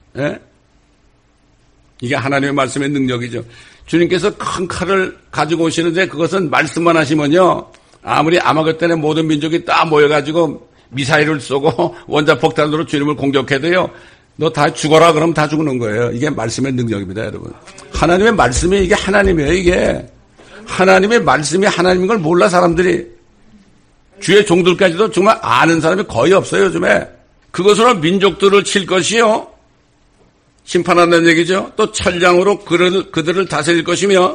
이게 하나님의 말씀의 능력이죠. 주님께서 큰 칼을 가지고 오시는데 그것은 말씀만 하시면요. 아무리 아마겟돈의 모든 민족이 딱 모여가지고 미사일을 쏘고 원자폭탄으로 주님을 공격해도요. 너 다 죽어라 그러면 다 죽는 거예요. 이게 말씀의 능력입니다, 여러분. 하나님의 말씀이 이게 하나님이에요, 이게. 하나님의 말씀이 하나님인 걸 몰라 사람들이. 주의 종들까지도 정말 아는 사람이 거의 없어요, 요즘에. 그것으로 민족들을 칠 것이요. 심판한다는 얘기죠. 또 철장으로 그들을 다스릴 것이며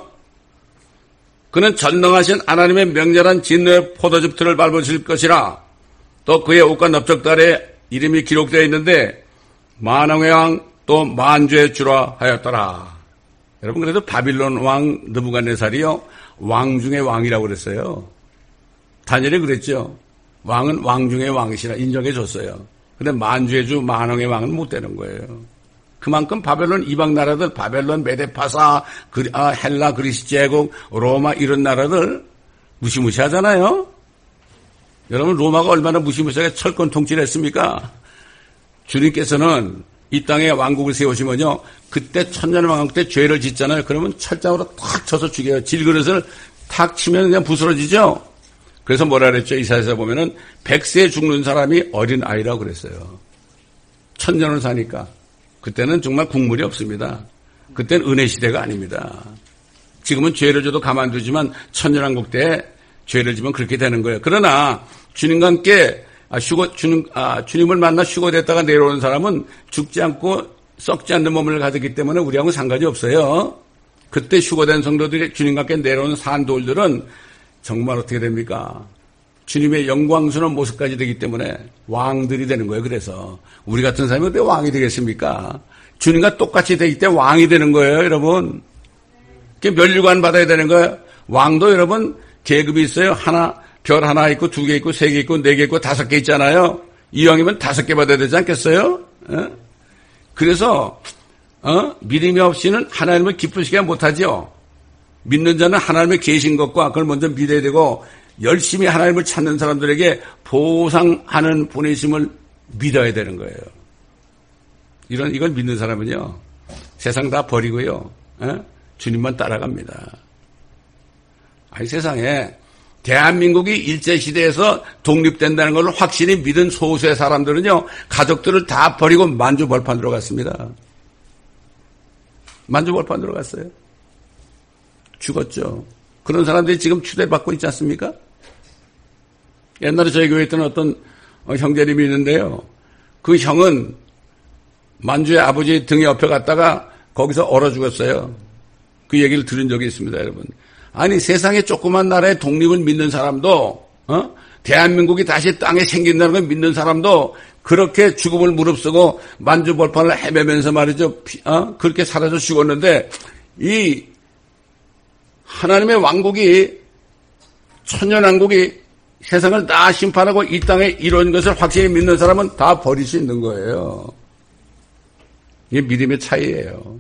그는 전능하신 하나님의 명렬한 진노의 포도즙들을 밟으실 것이라. 또 그의 옷과 넓적다리에 이름이 기록되어 있는데 만왕의 왕 또 만주의 주라 하였더라. 여러분 그래도 바빌론 왕 느부갓네살이요. 왕 중의 왕이라고 그랬어요. 다니엘이 그랬죠. 왕은 왕 중의 왕이시라 인정해 줬어요. 그런데 만주의 주 만왕의 왕은 못 되는 거예요. 그만큼 바벨론 이방 나라들 바벨론 메데파사 헬라 그리스 제국 로마 이런 나라들 무시무시하잖아요. 여러분 로마가 얼마나 무시무시하게 철권 통치를 했습니까? 주님께서는 이 땅에 왕국을 세우시면요. 그때 천년왕국 때 죄를 짓잖아요. 그러면 철장으로 탁 쳐서 죽여요. 질그릇을 탁 치면 그냥 부스러지죠. 그래서 뭐라 그랬죠? 이사야서 보면은 100세에 죽는 사람이 어린 아이라고 그랬어요. 천년을 사니까. 그때는 정말 국물이 없습니다. 그때는 은혜 시대가 아닙니다. 지금은 죄를 져도 가만두지만 천년왕국 때 죄를 지면 그렇게 되는 거예요. 그러나 주님과 함께 주님을 만나 휴거됐다가 내려오는 사람은 죽지 않고 썩지 않는 몸을 가졌기 때문에 우리하고는 상관이 없어요. 그때 휴거된 성도들이 주님과 함께 내려오는 산돌들은 정말 어떻게 됩니까? 주님의 영광스러운 모습까지 되기 때문에 왕들이 되는 거예요. 그래서 우리 같은 사람이 어떻게 왕이 되겠습니까? 주님과 똑같이 되기 때문에 왕이 되는 거예요, 여러분. 면류관 받아야 되는 거예요. 왕도 여러분 계급이 있어요. 별 하나 있고 2개 있고 3개 있고 4개 있고 5개 있잖아요. 이왕이면 5개 받아야 되지 않겠어요? 그래서 믿음이 없이는 하나님을 기쁘시게 못하죠. 믿는 자는 하나님의 계신 것과 그걸 먼저 믿어야 되고 열심히 하나님을 찾는 사람들에게 보상하는 보내심을 믿어야 되는 거예요. 이걸 믿는 사람은요, 세상 다 버리고요, 주님만 따라갑니다. 아니, 세상에 대한민국이 일제시대에서 독립된다는 걸 확실히 믿은 소수의 사람들은요, 가족들을 다 버리고 만주벌판으로 갔습니다. 만주벌판으로 갔어요. 죽었죠. 그런 사람들이 지금 추대받고 있지 않습니까? 옛날에 저희 교회에 있던 어떤 형제님이 있는데요. 그 형은 만주의 아버지 등 옆에 갔다가 거기서 얼어 죽었어요. 그 얘기를 들은 적이 있습니다, 여러분. 아니, 세상에 조그만 나라의 독립을 믿는 사람도, 대한민국이 다시 땅에 생긴다는 걸 믿는 사람도 그렇게 죽음을 무릅쓰고 만주벌판을 헤매면서 말이죠. 그렇게 살아서 죽었는데, 이 하나님의 왕국이, 천년왕국이 세상을 다 심판하고 이 땅에 이런 것을 확실히 믿는 사람은 다 버릴 수 있는 거예요. 이게 믿음의 차이예요.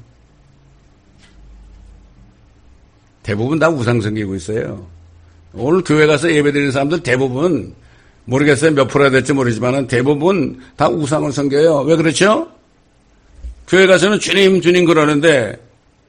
대부분 다 우상 섬기고 있어요. 오늘 교회 가서 예배드리는 사람들 대부분, 모르겠어요. 몇 프로가 될지 모르지만 대부분 다 우상을 섬겨요. 왜 그렇죠? 교회 가서는 주님, 주님 그러는데,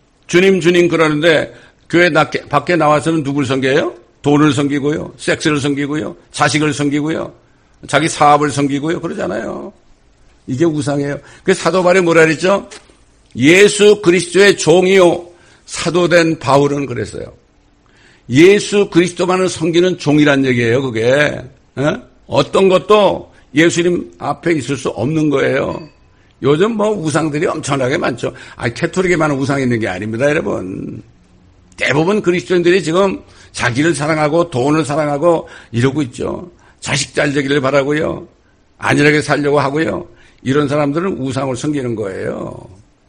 교회 밖에 나와서는 누굴 섬겨요? 돈을 섬기고요. 섹스를 섬기고요. 자식을 섬기고요. 자기 사업을 섬기고요. 그러잖아요. 이게 우상이에요. 그래서 사도 바울이 뭐라 그랬죠? 예수 그리스도의 종이요. 사도된 바울은 그랬어요. 예수 그리스도만을 섬기는 종이란 얘기예요. 그게. 어떤 것도 예수님 앞에 있을 수 없는 거예요. 요즘 뭐 우상들이 엄청나게 많죠. 캐톨릭에만 우상이 있는 게 아닙니다, 여러분. 대부분 그리스도인들이 지금 자기를 사랑하고 돈을 사랑하고 이러고 있죠. 자식 잘 되기를 바라고요. 안일하게 살려고 하고요. 이런 사람들은 우상을 섬기는 거예요.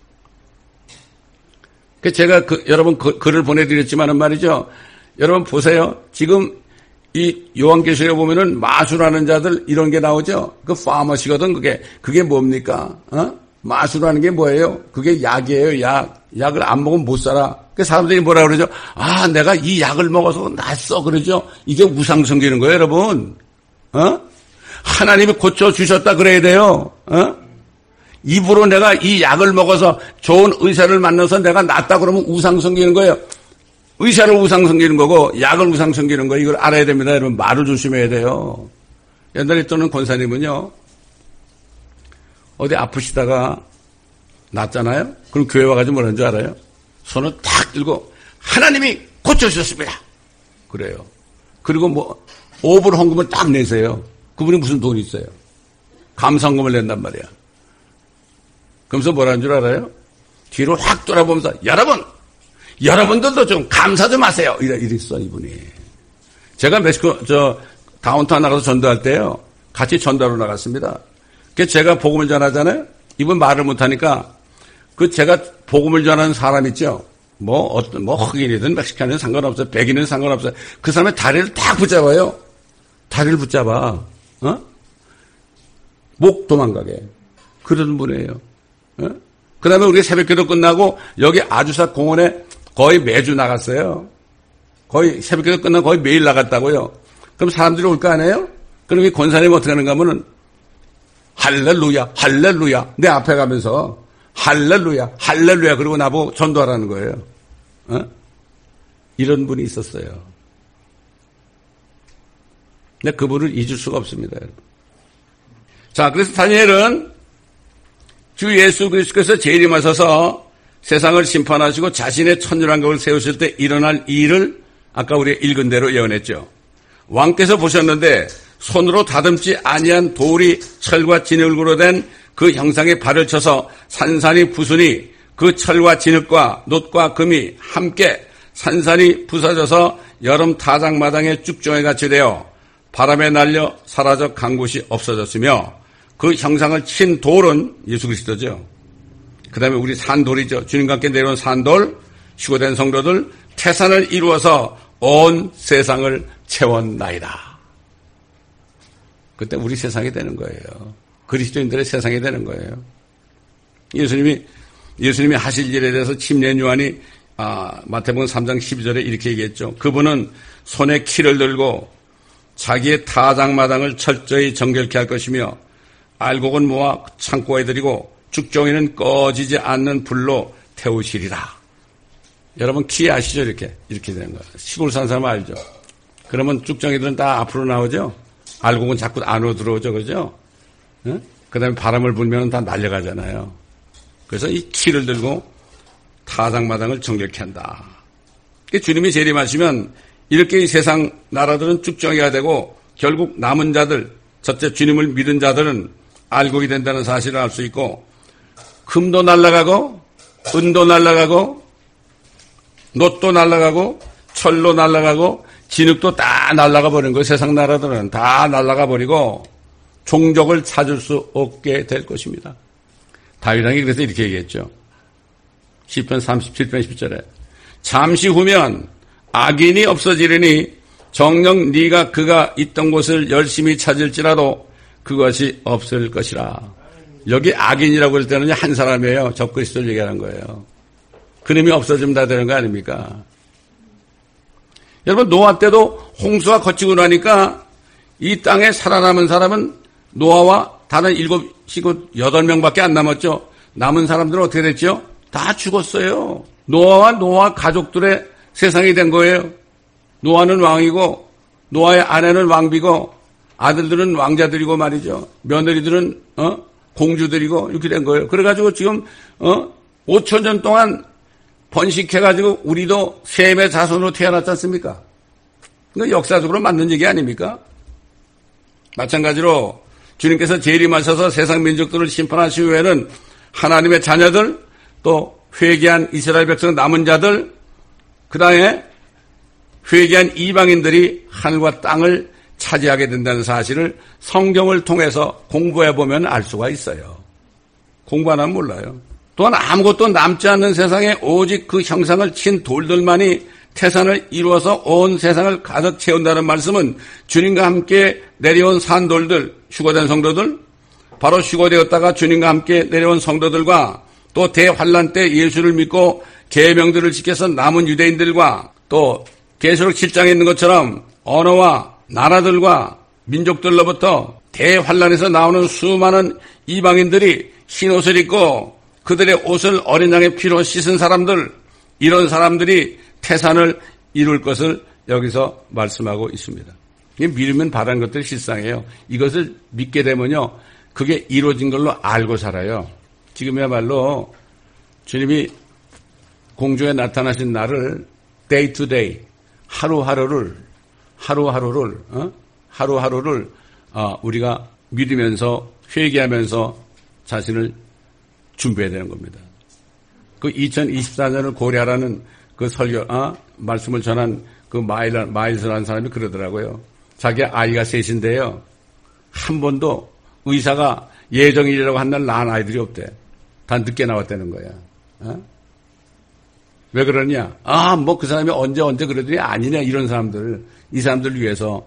제가 여러분 글을 보내드렸지만은 말이죠. 여러분 보세요. 지금 이 요한계시록에 보면은 마술하는 자들 이런 게 나오죠. 그 파머시거든 그게 뭡니까? 마술하는 게 뭐예요? 그게 약이에요. 약을 안 먹으면 못 살아. 그 사람들이 뭐라 그러죠? 내가 이 약을 먹어서 났어 그러죠. 이게 우상 섬기는 거예요, 여러분. 하나님이 고쳐 주셨다 그래야 돼요. 입으로 내가 이 약을 먹어서 좋은 의사를 만나서 내가 낫다 그러면 우상 섬기는 거예요. 의사를 우상 섬기는 거고 약을 우상 섬기는 거예요. 이걸 알아야 됩니다. 여러분 말을 조심해야 돼요. 옛날에 있던 권사님은요. 어디 아프시다가 낫잖아요. 그럼 교회 와가지고 뭐라는 줄 알아요? 손을 탁 들고 하나님이 고쳐주셨습니다. 그래요. 그리고 5불 헌금을 딱 내세요. 그분이 무슨 돈이 있어요? 감사헌금을 낸단 말이야. 그러면서 뭐라는 줄 알아요? 뒤로 확 돌아보면서 여러분들도 좀 감사 좀 하세요. 이랬어 이분이. 제가 멕시코 다운타운 나가서 전도할 때요. 같이 전도하러 나갔습니다. 그래서 제가 복음을 전하잖아요. 이분 말을 못하니까 제가 복음을 전하는 사람 있죠. 흑인이든 멕시칸이든 상관없어요. 백인은 상관없어요. 그 사람의 다리를 딱 붙잡아요. 다리를 붙잡아. 목 도망가게. 그런 분이에요. 그 다음에 우리 새벽기도 끝나고 여기 아주사 공원에 거의 매주 나갔어요. 거의 새벽기도 끝나고 거의 매일 나갔다고요. 그럼 사람들이 올 거 아니에요? 그럼 이 권사님이 어떻게 하는가 하면은 할렐루야, 할렐루야. 내 앞에 가면서 할렐루야, 할렐루야. 그러고 나보고 전도하라는 거예요. 이런 분이 있었어요. 근데 그분을 잊을 수가 없습니다. 자, 그래서 다니엘은 주 예수 그리스도께서 재림하셔서 세상을 심판하시고 자신의 천년왕국을 세우실 때 일어날 일을 아까 우리가 읽은 대로 예언했죠. 왕께서 보셨는데 손으로 다듬지 아니한 돌이 철과 진흙으로 된 그 형상에 발을 쳐서 산산이 부수니 그 철과 진흙과 놋과 금이 함께 산산이 부서져서 여름 타작마당에 쭉종이같이 되어 바람에 날려 사라져 간 곳이 없어졌으며 그 형상을 친 돌은 예수 그리스도죠. 그 다음에 우리 산돌이죠. 주님과 함께 내려온 산돌, 휴거된 성도들 태산을 이루어서 온 세상을 채웠나이다. 그때 우리 세상이 되는 거예요. 그리스도인들의 세상이 되는 거예요. 예수님이 하실 일에 대해서 침례 요한이 마태복음 3장 12절에 이렇게 얘기했죠. 그분은 손에 키를 들고 자기의 타작마당을 철저히 정결케 할 것이며 알곡은 모아 창고에 들이고 죽정이는 꺼지지 않는 불로 태우시리라. 여러분 키 아시죠? 이렇게 되는 거예요. 시골 사는 사람 알죠? 그러면 죽정이들은 다 앞으로 나오죠? 알곡은 자꾸 안으로 들어오죠. 그죠? 응? 그 다음에 바람을 불면 다 날려가잖아요. 그래서 이 키를 들고 타작마당을 정결케 한다. 주님이 재림하시면 이렇게 이 세상 나라들은 죽정이가 되고 결국 남은 자들, 첫째 주님을 믿은 자들은 알곡이 된다는 사실을 알 수 있고 금도 날아가고 은도 날아가고 놋도 날아가고 철로 날아가고 진흙도 다 날아가 버린 거예요. 세상 나라들은 다 날아가 버리고 종족을 찾을 수 없게 될 것입니다. 다윗왕이 그래서 이렇게 얘기했죠. 시편 37편 10절에 잠시 후면 악인이 없어지려니 정녕 네가 그가 있던 곳을 열심히 찾을지라도 그것이 없을 것이라. 여기 악인이라고 할 때는 한 사람이에요. 적그리스도를 얘기하는 거예요. 그놈이 없어지면 다 되는 거 아닙니까? 여러분 노아 때도 홍수가 거치고 나니까 이 땅에 살아남은 사람은 노아와 다른 8명밖에 안 남았죠. 남은 사람들은 어떻게 됐죠? 다 죽었어요. 노아와 노아 가족들의 세상이 된 거예요. 노아는 왕이고 노아의 아내는 왕비고 아들들은 왕자들이고 말이죠. 며느리들은 공주들이고 이렇게 된 거예요. 그래가지고 지금 5,000년 동안 번식해가지고 우리도 셈의 자손으로 태어났지 않습니까? 이거 역사적으로 맞는 얘기 아닙니까? 마찬가지로 주님께서 재림하셔서 세상 민족들을 심판하신 후에는 하나님의 자녀들 또 회개한 이스라엘 백성 남은 자들 그 다음에 회개한 이방인들이 하늘과 땅을 차지하게 된다는 사실을 성경을 통해서 공부해보면 알 수가 있어요. 공부 안 하면 몰라요. 또한 아무것도 남지 않는 세상에 오직 그 형상을 친 돌들만이 태산을 이루어서 온 세상을 가득 채운다는 말씀은 주님과 함께 내려온 산돌들, 휴거된 성도들, 바로 휴거되었다가 주님과 함께 내려온 성도들과 또 대환란 때 예수를 믿고 계명들을 지켜서 남은 유대인들과 또 계시록 7장에 있는 것처럼 언어와 나라들과 민족들로부터 대환란에서 나오는 수많은 이방인들이 흰옷을 입고 그들의 옷을 어린 양의 피로 씻은 사람들, 이런 사람들이 태산을 이룰 것을 여기서 말씀하고 있습니다. 믿으면 바라는 것들이 실상이에요. 이것을 믿게 되면요, 그게 이루어진 걸로 알고 살아요. 지금이야말로 주님이 공중에 나타나신 날을 day to day, 하루하루를 우리가 믿으면서 회개하면서 자신을 준비해야 되는 겁니다. 그 2024년을 고려하라는 그 말씀을 전한 그 마일스라는 사람이 그러더라고요. 자기 아이가 셋인데요. 한 번도 의사가 예정일이라고 한 날 낳은 아이들이 없대. 다 늦게 나왔다는 거야. 왜 그러냐? 그 사람이 언제 그러더니 아니냐, 이런 사람들. 이 사람들을 위해서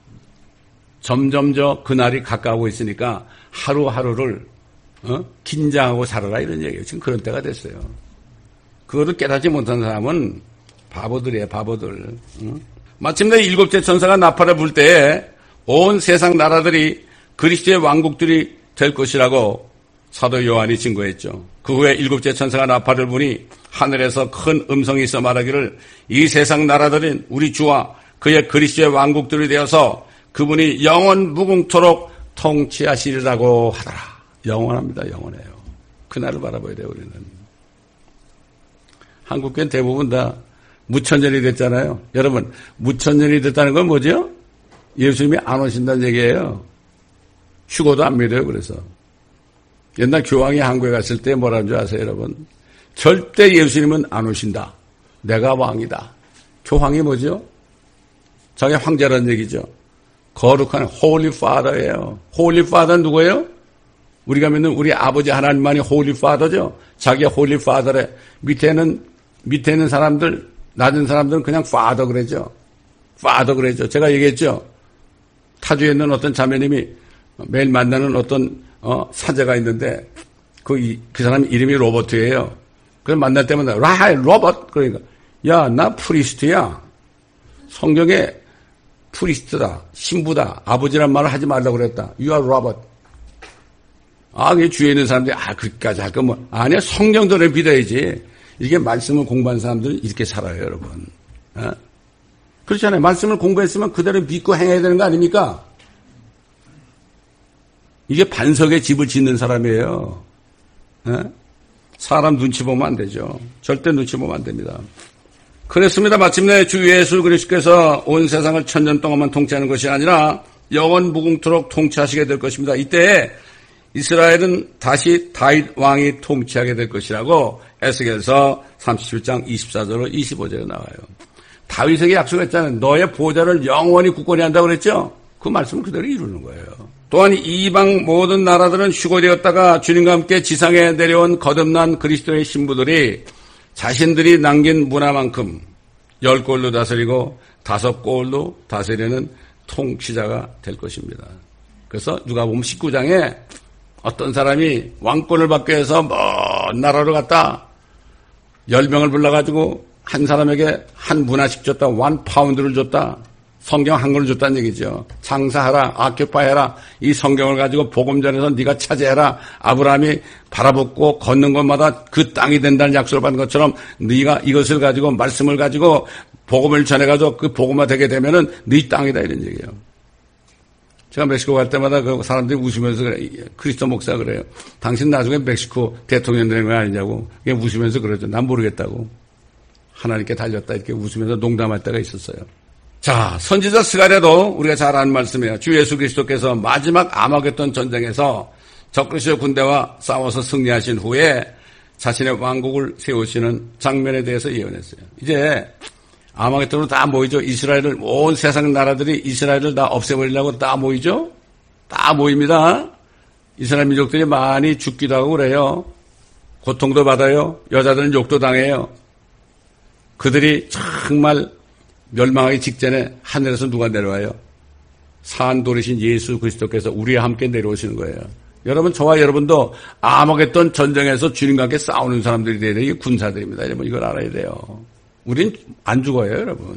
점점 그날이 가까우고 있으니까 하루하루를 긴장하고 살아라, 이런 얘기예요. 지금 그런 때가 됐어요. 그거를 깨닫지 못한 사람은 바보들이에요, 바보들. 마침내 7째 천사가 나팔을 불 때에 온 세상 나라들이 그리스도의 왕국들이 될 것이라고 사도 요한이 증거했죠. 그 후에 7째 천사가 나팔을 부니 하늘에서 큰 음성이 있어 말하기를 이 세상 나라들은 우리 주와 그의 그리스도의 왕국들이 되어서 그분이 영원 무궁토록 통치하시리라고 하더라. 영원합니다. 영원해요. 그날을 바라봐야 돼요. 우리는. 한국교회는 대부분 다 무천년이 됐잖아요. 여러분, 무천년이 됐다는 건 뭐죠? 예수님이 안 오신다는 얘기예요. 휴거도 안 믿어요. 그래서 옛날 교황이 한국에 갔을 때 뭐라는 줄 아세요, 여러분? 절대 예수님은 안 오신다. 내가 왕이다. 교황이 뭐죠? 자기 황제라는 얘기죠. 거룩한 홀리 파더예요. 홀리 파더는 누구예요? 우리가 믿는 우리 아버지 하나님만이 홀리 파더죠. 자기가 홀리 파더래. 밑에는 밑에 있는 사람들, 낮은 사람들은 그냥 파더 그러죠. 파더 그러죠. 제가 얘기했죠. 타주에 있는 어떤 자매님이 매일 만나는 어떤 사제가 있는데 그 사람 이름이 로버트예요. 그래서 만날 때마다 로버트 그러니까 야, 나 프리스트야. 성경에 프리스트다, 신부다, 아버지란 말을 하지 말라고 그랬다. You are Robert. 그게 주위에 있는 사람들이 그까지 할 거면 아니야, 성경대로 믿어야지. 이게 말씀을 공부한 사람들은 이렇게 살아요, 여러분. 그렇잖아요. 말씀을 공부했으면 그대로 믿고 행해야 되는 거 아닙니까? 이게 반석에 집을 짓는 사람이에요. 사람 눈치 보면 안 되죠. 절대 눈치 보면 안 됩니다. 그렇습니다. 마침내 주 예수 그리스도께서 온 세상을 1000년 동안만 통치하는 것이 아니라 영원 무궁토록 통치하시게 될 것입니다. 이때 이스라엘은 다시 다윗 왕이 통치하게 될 것이라고 에스겔서 37장 24절로 25절에 나와요. 다윗에게 약속했잖아요. 너의 보좌를 영원히 굳건히 한다고 그랬죠? 그 말씀을 그대로 이루는 거예요. 또한 이방 모든 나라들은 휴거되었다가 주님과 함께 지상에 내려온 거듭난 그리스도의 신부들이 자신들이 남긴 문화만큼 10골로 다스리고 5골로 다스리는 통치자가 될 것입니다. 그래서 누가 보면 19장에 어떤 사람이 왕권을 받기 위해서 먼 나라로 갔다 10명을 불러가지고 한 사람에게 한 문화씩 줬다. 1파운드를 줬다. 성경 한 권을 줬다는 얘기죠. 장사하라, 아큐파해라. 이 성경을 가지고 복음전에서 네가 차지해라. 아브라함이 바라보고 걷는 곳마다 그 땅이 된다는 약속을 받은 것처럼 네가 이것을 가지고 말씀을 가지고 복음을 전해가지고 그 복음화 되게 되면은 네 땅이다 이런 얘기예요. 제가 멕시코 갈 때마다 그 사람들이 웃으면서 그래. 크리스토 목사가 그래요. 당신 나중에 멕시코 대통령 되는 거 아니냐고. 그냥 웃으면서 그러죠. 난 모르겠다고. 하나님께 달렸다 이렇게 웃으면서 농담할 때가 있었어요. 자, 선지자 스가랴도 우리가 잘 아는 말씀이에요. 주 예수 그리스도께서 마지막 아마겟돈 전쟁에서 적그리스도 군대와 싸워서 승리하신 후에 자신의 왕국을 세우시는 장면에 대해서 예언했어요. 이제 아마겟돈으로 다 모이죠. 이스라엘을, 온 세상 나라들이 이스라엘을 다 없애버리려고 다 모이죠. 다 모입니다. 이스라엘 민족들이 많이 죽기도 하고 그래요. 고통도 받아요. 여자들은 욕도 당해요. 그들이 정말 멸망하기 직전에 하늘에서 누가 내려와요? 산돌이신 예수 그리스도께서 우리와 함께 내려오시는 거예요. 여러분, 저와 여러분도 아마겟돈 전쟁에서 주님과 함께 싸우는 사람들이 돼야 돼요. 이게 군사들입니다. 여러분, 이걸 알아야 돼요. 우린 안 죽어요, 여러분.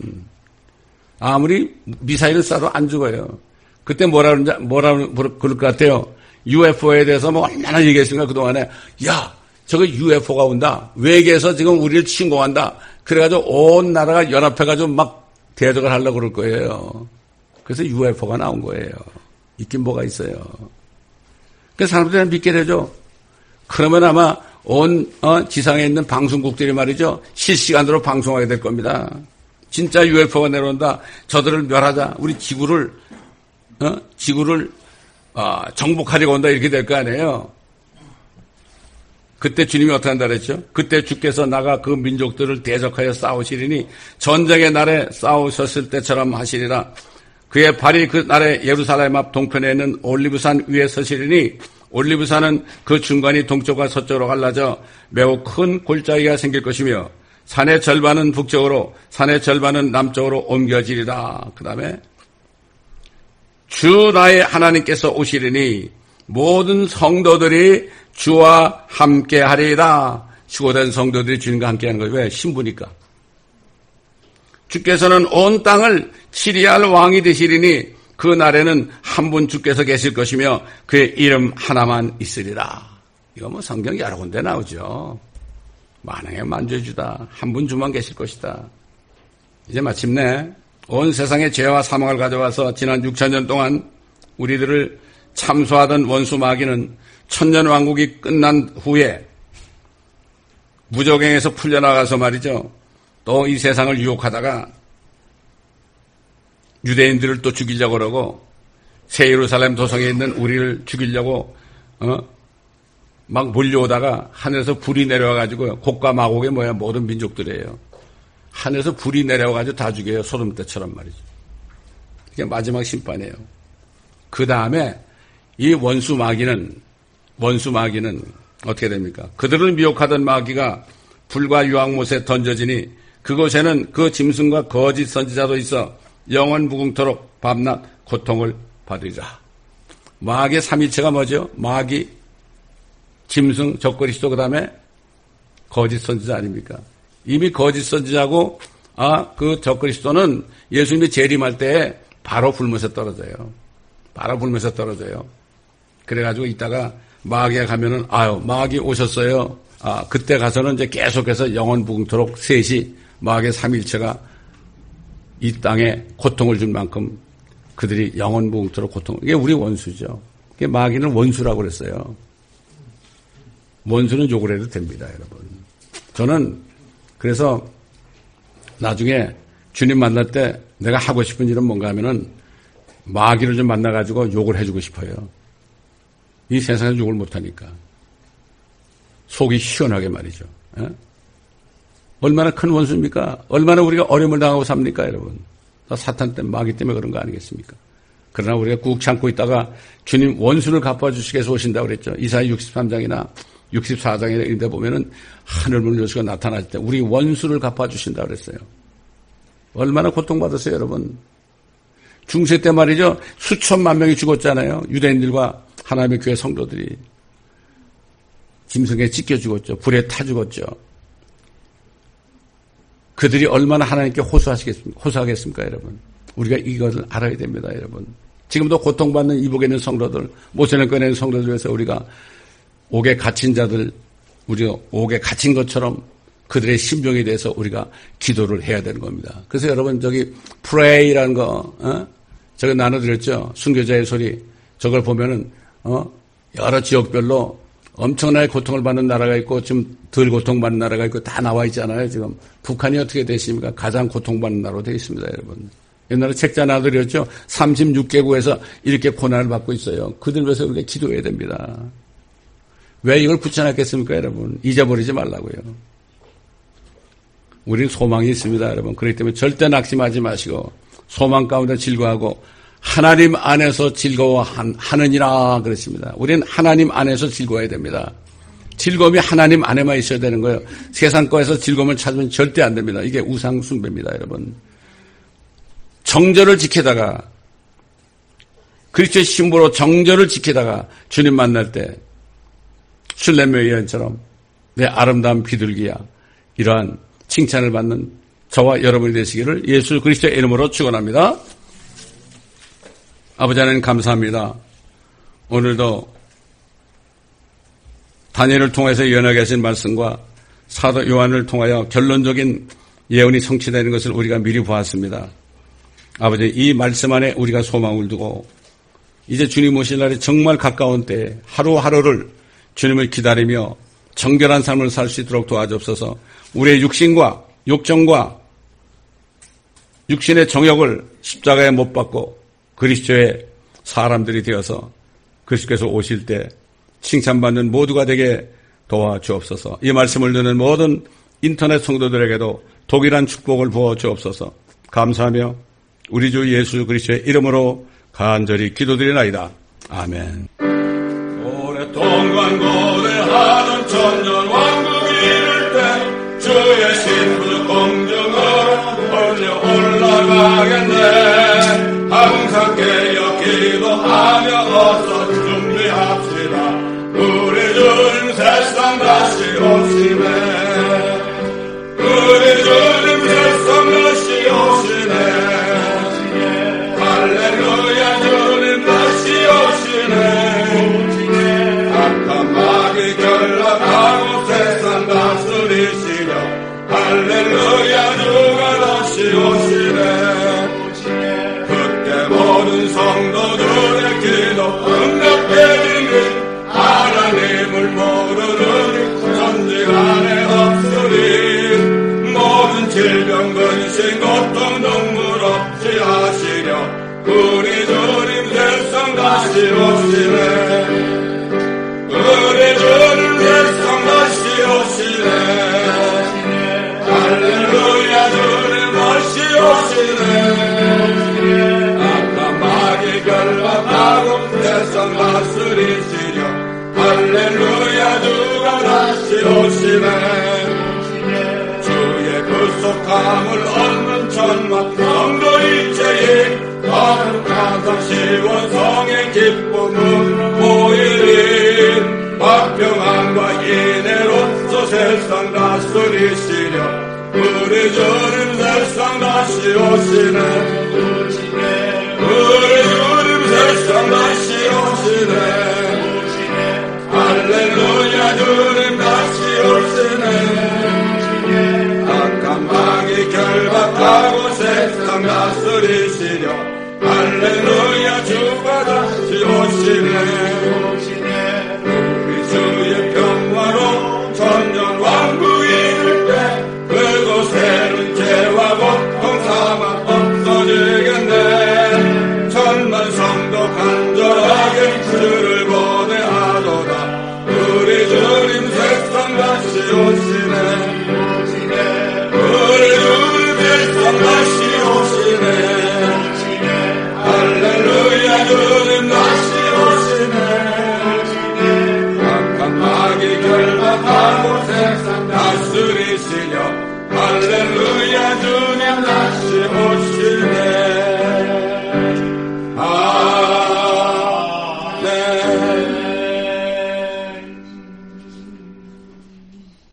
아무리 미사일을 쏴도 안 죽어요. 그때 뭐라 그럴 것 같아요? UFO에 대해서 뭐 얼마나 얘기했습니까, 그동안에. 야, 저거 UFO가 온다. 외계에서 지금 우리를 침공한다. 그래가지고 온 나라가 연합해가지고 막 대적을 하려고 그럴 거예요. 그래서 UFO가 나온 거예요. 있긴 뭐가 있어요. 그래서 사람들이 믿게 되죠. 그러면 아마 온 지상에 있는 방송국들이 말이죠. 실시간으로 방송하게 될 겁니다. 진짜 UFO가 내려온다. 저들을 멸하자. 우리 지구를 정복하려고 온다. 이렇게 될 거 아니에요. 그때 주님이 어떻게 한다 그랬죠? 그때 주께서 나가 그 민족들을 대적하여 싸우시리니 전쟁의 날에 싸우셨을 때처럼 하시리라. 그의 발이 그 날에 예루살렘 앞 동편에 있는 올리브산 위에 서시리니 올리브산은 그 중간이 동쪽과 서쪽으로 갈라져 매우 큰 골짜기가 생길 것이며 산의 절반은 북쪽으로 산의 절반은 남쪽으로 옮겨지리라. 그 다음에 주 나의 하나님께서 오시리니 모든 성도들이 주와 함께 하리이다. 휴거된 성도들이 주님과 함께 하는 거예요. 왜? 신부니까. 주께서는 온 땅을 치리할 왕이 되시리니 그 날에는 한 분 주께서 계실 것이며 그의 이름 하나만 있으리라. 이거 뭐 성경 여러 군데 나오죠. 만왕의 만주주다. 한 분 주만 계실 것이다. 이제 마침내 온 세상의 죄와 사망을 가져와서 지난 6,000년 동안 우리들을 참소하던 원수 마귀는 1000년 왕국이 끝난 후에 무적행에서 풀려나가서 말이죠. 또 이 세상을 유혹하다가 유대인들을 또 죽이려고 그러고 새 예루살렘 도성에 있는 우리를 죽이려고 막 몰려오다가 하늘에서 불이 내려와가지고 곡과 마곡의 모든 민족들이에요. 하늘에서 불이 내려와가지고 다 죽여요. 소돔 때처럼 말이죠. 이게 마지막 심판이에요. 그 다음에 이 원수 마귀는 어떻게 됩니까? 그들을 미혹하던 마귀가 불과 유황못에 던져지니 그곳에는 그 짐승과 거짓 선지자도 있어 영원 무궁토록 밤낮 고통을 받으리라. 마귀의 삼위일체가 뭐죠? 마귀, 짐승, 적그리스도, 그 다음에 거짓 선지자 아닙니까? 이미 거짓 선지자고 그 적그리스도는 예수님이 재림할 때 바로 불못에 떨어져요. 바로 불못에 떨어져요. 그래가지고 이따가 마귀가 가면은 마귀 오셨어요. 그때 가서는 이제 계속해서 영원 무궁토록 셋이 마귀의 삼위일체가 이 땅에 고통을 줄 만큼 그들이 영원 무궁토록 고통. 이게 우리 원수죠. 이게 마귀는 원수라고 그랬어요. 원수는 욕을 해도 됩니다, 여러분. 저는 그래서 나중에 주님 만날 때 내가 하고 싶은 일은 뭔가 하면은 마귀를 좀 만나가지고 욕을 해주고 싶어요. 이 세상에서 욕을 못하니까. 속이 시원하게 말이죠. 에? 얼마나 큰 원수입니까? 얼마나 우리가 어려움을 당하고 삽니까, 여러분? 사탄 때문에, 마귀 때문에 그런 거 아니겠습니까? 그러나 우리가 꾹 참고 있다가 주님 원수를 갚아주시기 위해서 오신다고 그랬죠. 이사야 63장이나 64장에 이런 데 보면은 하늘문 여수가 나타날 때 우리 원수를 갚아주신다고 그랬어요. 얼마나 고통받았어요, 여러분. 중세 때 말이죠. 수천만 명이 죽었잖아요. 유대인들과 하나님의 교회 성도들이. 짐승에 찢겨 죽었죠. 불에 타 죽었죠. 그들이 얼마나 하나님께 호소하겠습니까, 여러분? 우리가 이것을 알아야 됩니다, 여러분. 지금도 고통받는 이복에 있는 성도들, 모세를 꺼내는 성도들 위해서 우리가 옥에 갇힌 자들, 우리가 옥에 갇힌 것처럼 그들의 심정에 대해서 우리가 기도를 해야 되는 겁니다. 그래서 여러분, 저기, 프레이라는 거, 저거 나눠드렸죠? 순교자의 소리. 저걸 보면은, 여러 지역별로 엄청나게 고통을 받는 나라가 있고 지금 덜 고통받는 나라가 있고 다 나와 있잖아요. 지금 북한이 어떻게 되십니까? 가장 고통받는 나라로 되어 있습니다, 여러분. 옛날에 책자 나눠드렸죠. 36개국에서 이렇게 고난을 받고 있어요. 그들 위해서 우리가 기도해야 됩니다. 왜 이걸 붙여놨겠습니까, 여러분? 잊어버리지 말라고요. 우리는 소망이 있습니다, 여러분. 그렇기 때문에 절대 낙심하지 마시고 소망 가운데 즐거워하고 하나님 안에서 즐거워하느니라 그랬습니다. 우리는 하나님 안에서 즐거워야 됩니다. 즐거움이 하나님 안에만 있어야 되는 거예요. 세상 거에서 즐거움을 찾으면 절대 안 됩니다. 이게 우상 숭배입니다, 여러분. 정절을 지키다가 그리스도의 신부로 정절을 지키다가 주님 만날 때 술렘의 예언처럼 내 아름다운 비둘기야 이러한 칭찬을 받는 저와 여러분이 되시기를 예수 그리스도의 이름으로 축원합니다. 아버지 하나님 감사합니다. 오늘도 다니엘을 통해서 예언하게 하신 말씀과 사도 요한을 통하여 결론적인 예언이 성취되는 것을 우리가 미리 보았습니다. 아버지 이 말씀 안에 우리가 소망을 두고 이제 주님 오실 날이 정말 가까운 때에 하루하루를 주님을 기다리며 정결한 삶을 살 수 있도록 도와주옵소서. 우리의 육신과 욕정과 육신의 정욕을 십자가에 못 박고 그리스도의 사람들이 되어서 그리스도께서 오실 때 칭찬받는 모두가 되게 도와주옵소서. 이 말씀을 듣는 모든 인터넷 성도들에게도 동일한 축복을 부어 주옵소서. 감사하며 우리 주 예수 그리스도의 이름으로 간절히 기도드리나이다. 아멘. 오랫동안 고대하던 천년 왕국이 이를 때 주의 신부 공중으로 올려 올라가겠네. 항상 깨어 기도하며 어서 준비합시다. 우리 주님 세상 다시 오시네. 우리 주님 세상 다시 오시네. 할렐루야 주님 다시 오시네. 악한 마귀 결락하고 세상 다스리시려. 할렐루야 주가 다시 오시네. 모든 성도들의 기도 응답되리니 하나님을 모르는 전직 안에 없으리. 모든 질병 근심 고통 눈물 없이 하시려. 우리 주님 세상 다시 오시네. 우리 주님 세상 다시 오시네. 할렐루야 주님 다시 오시네. 결박하고 세상 다스리시려. 할렐루야 주가 다시 오시네. 평강을 얻는 천만 성도 일체에 거룩하사 시원성의 기쁨은 보이리 박평안과 인애로서 세상 다스리시려 우리 주님 세상 다시 오시네 우리 주님 세상 다시 오시네 할렐루야 주님 다시 오시네 악한 마귀 결박하고 세상 다스리시려 할렐루야 주가 다시 오시네 우리 주의 평화로 천년왕국 이룰 때 그곳에는 죄와 고통 사망 없어지겠네 천만 성도 간절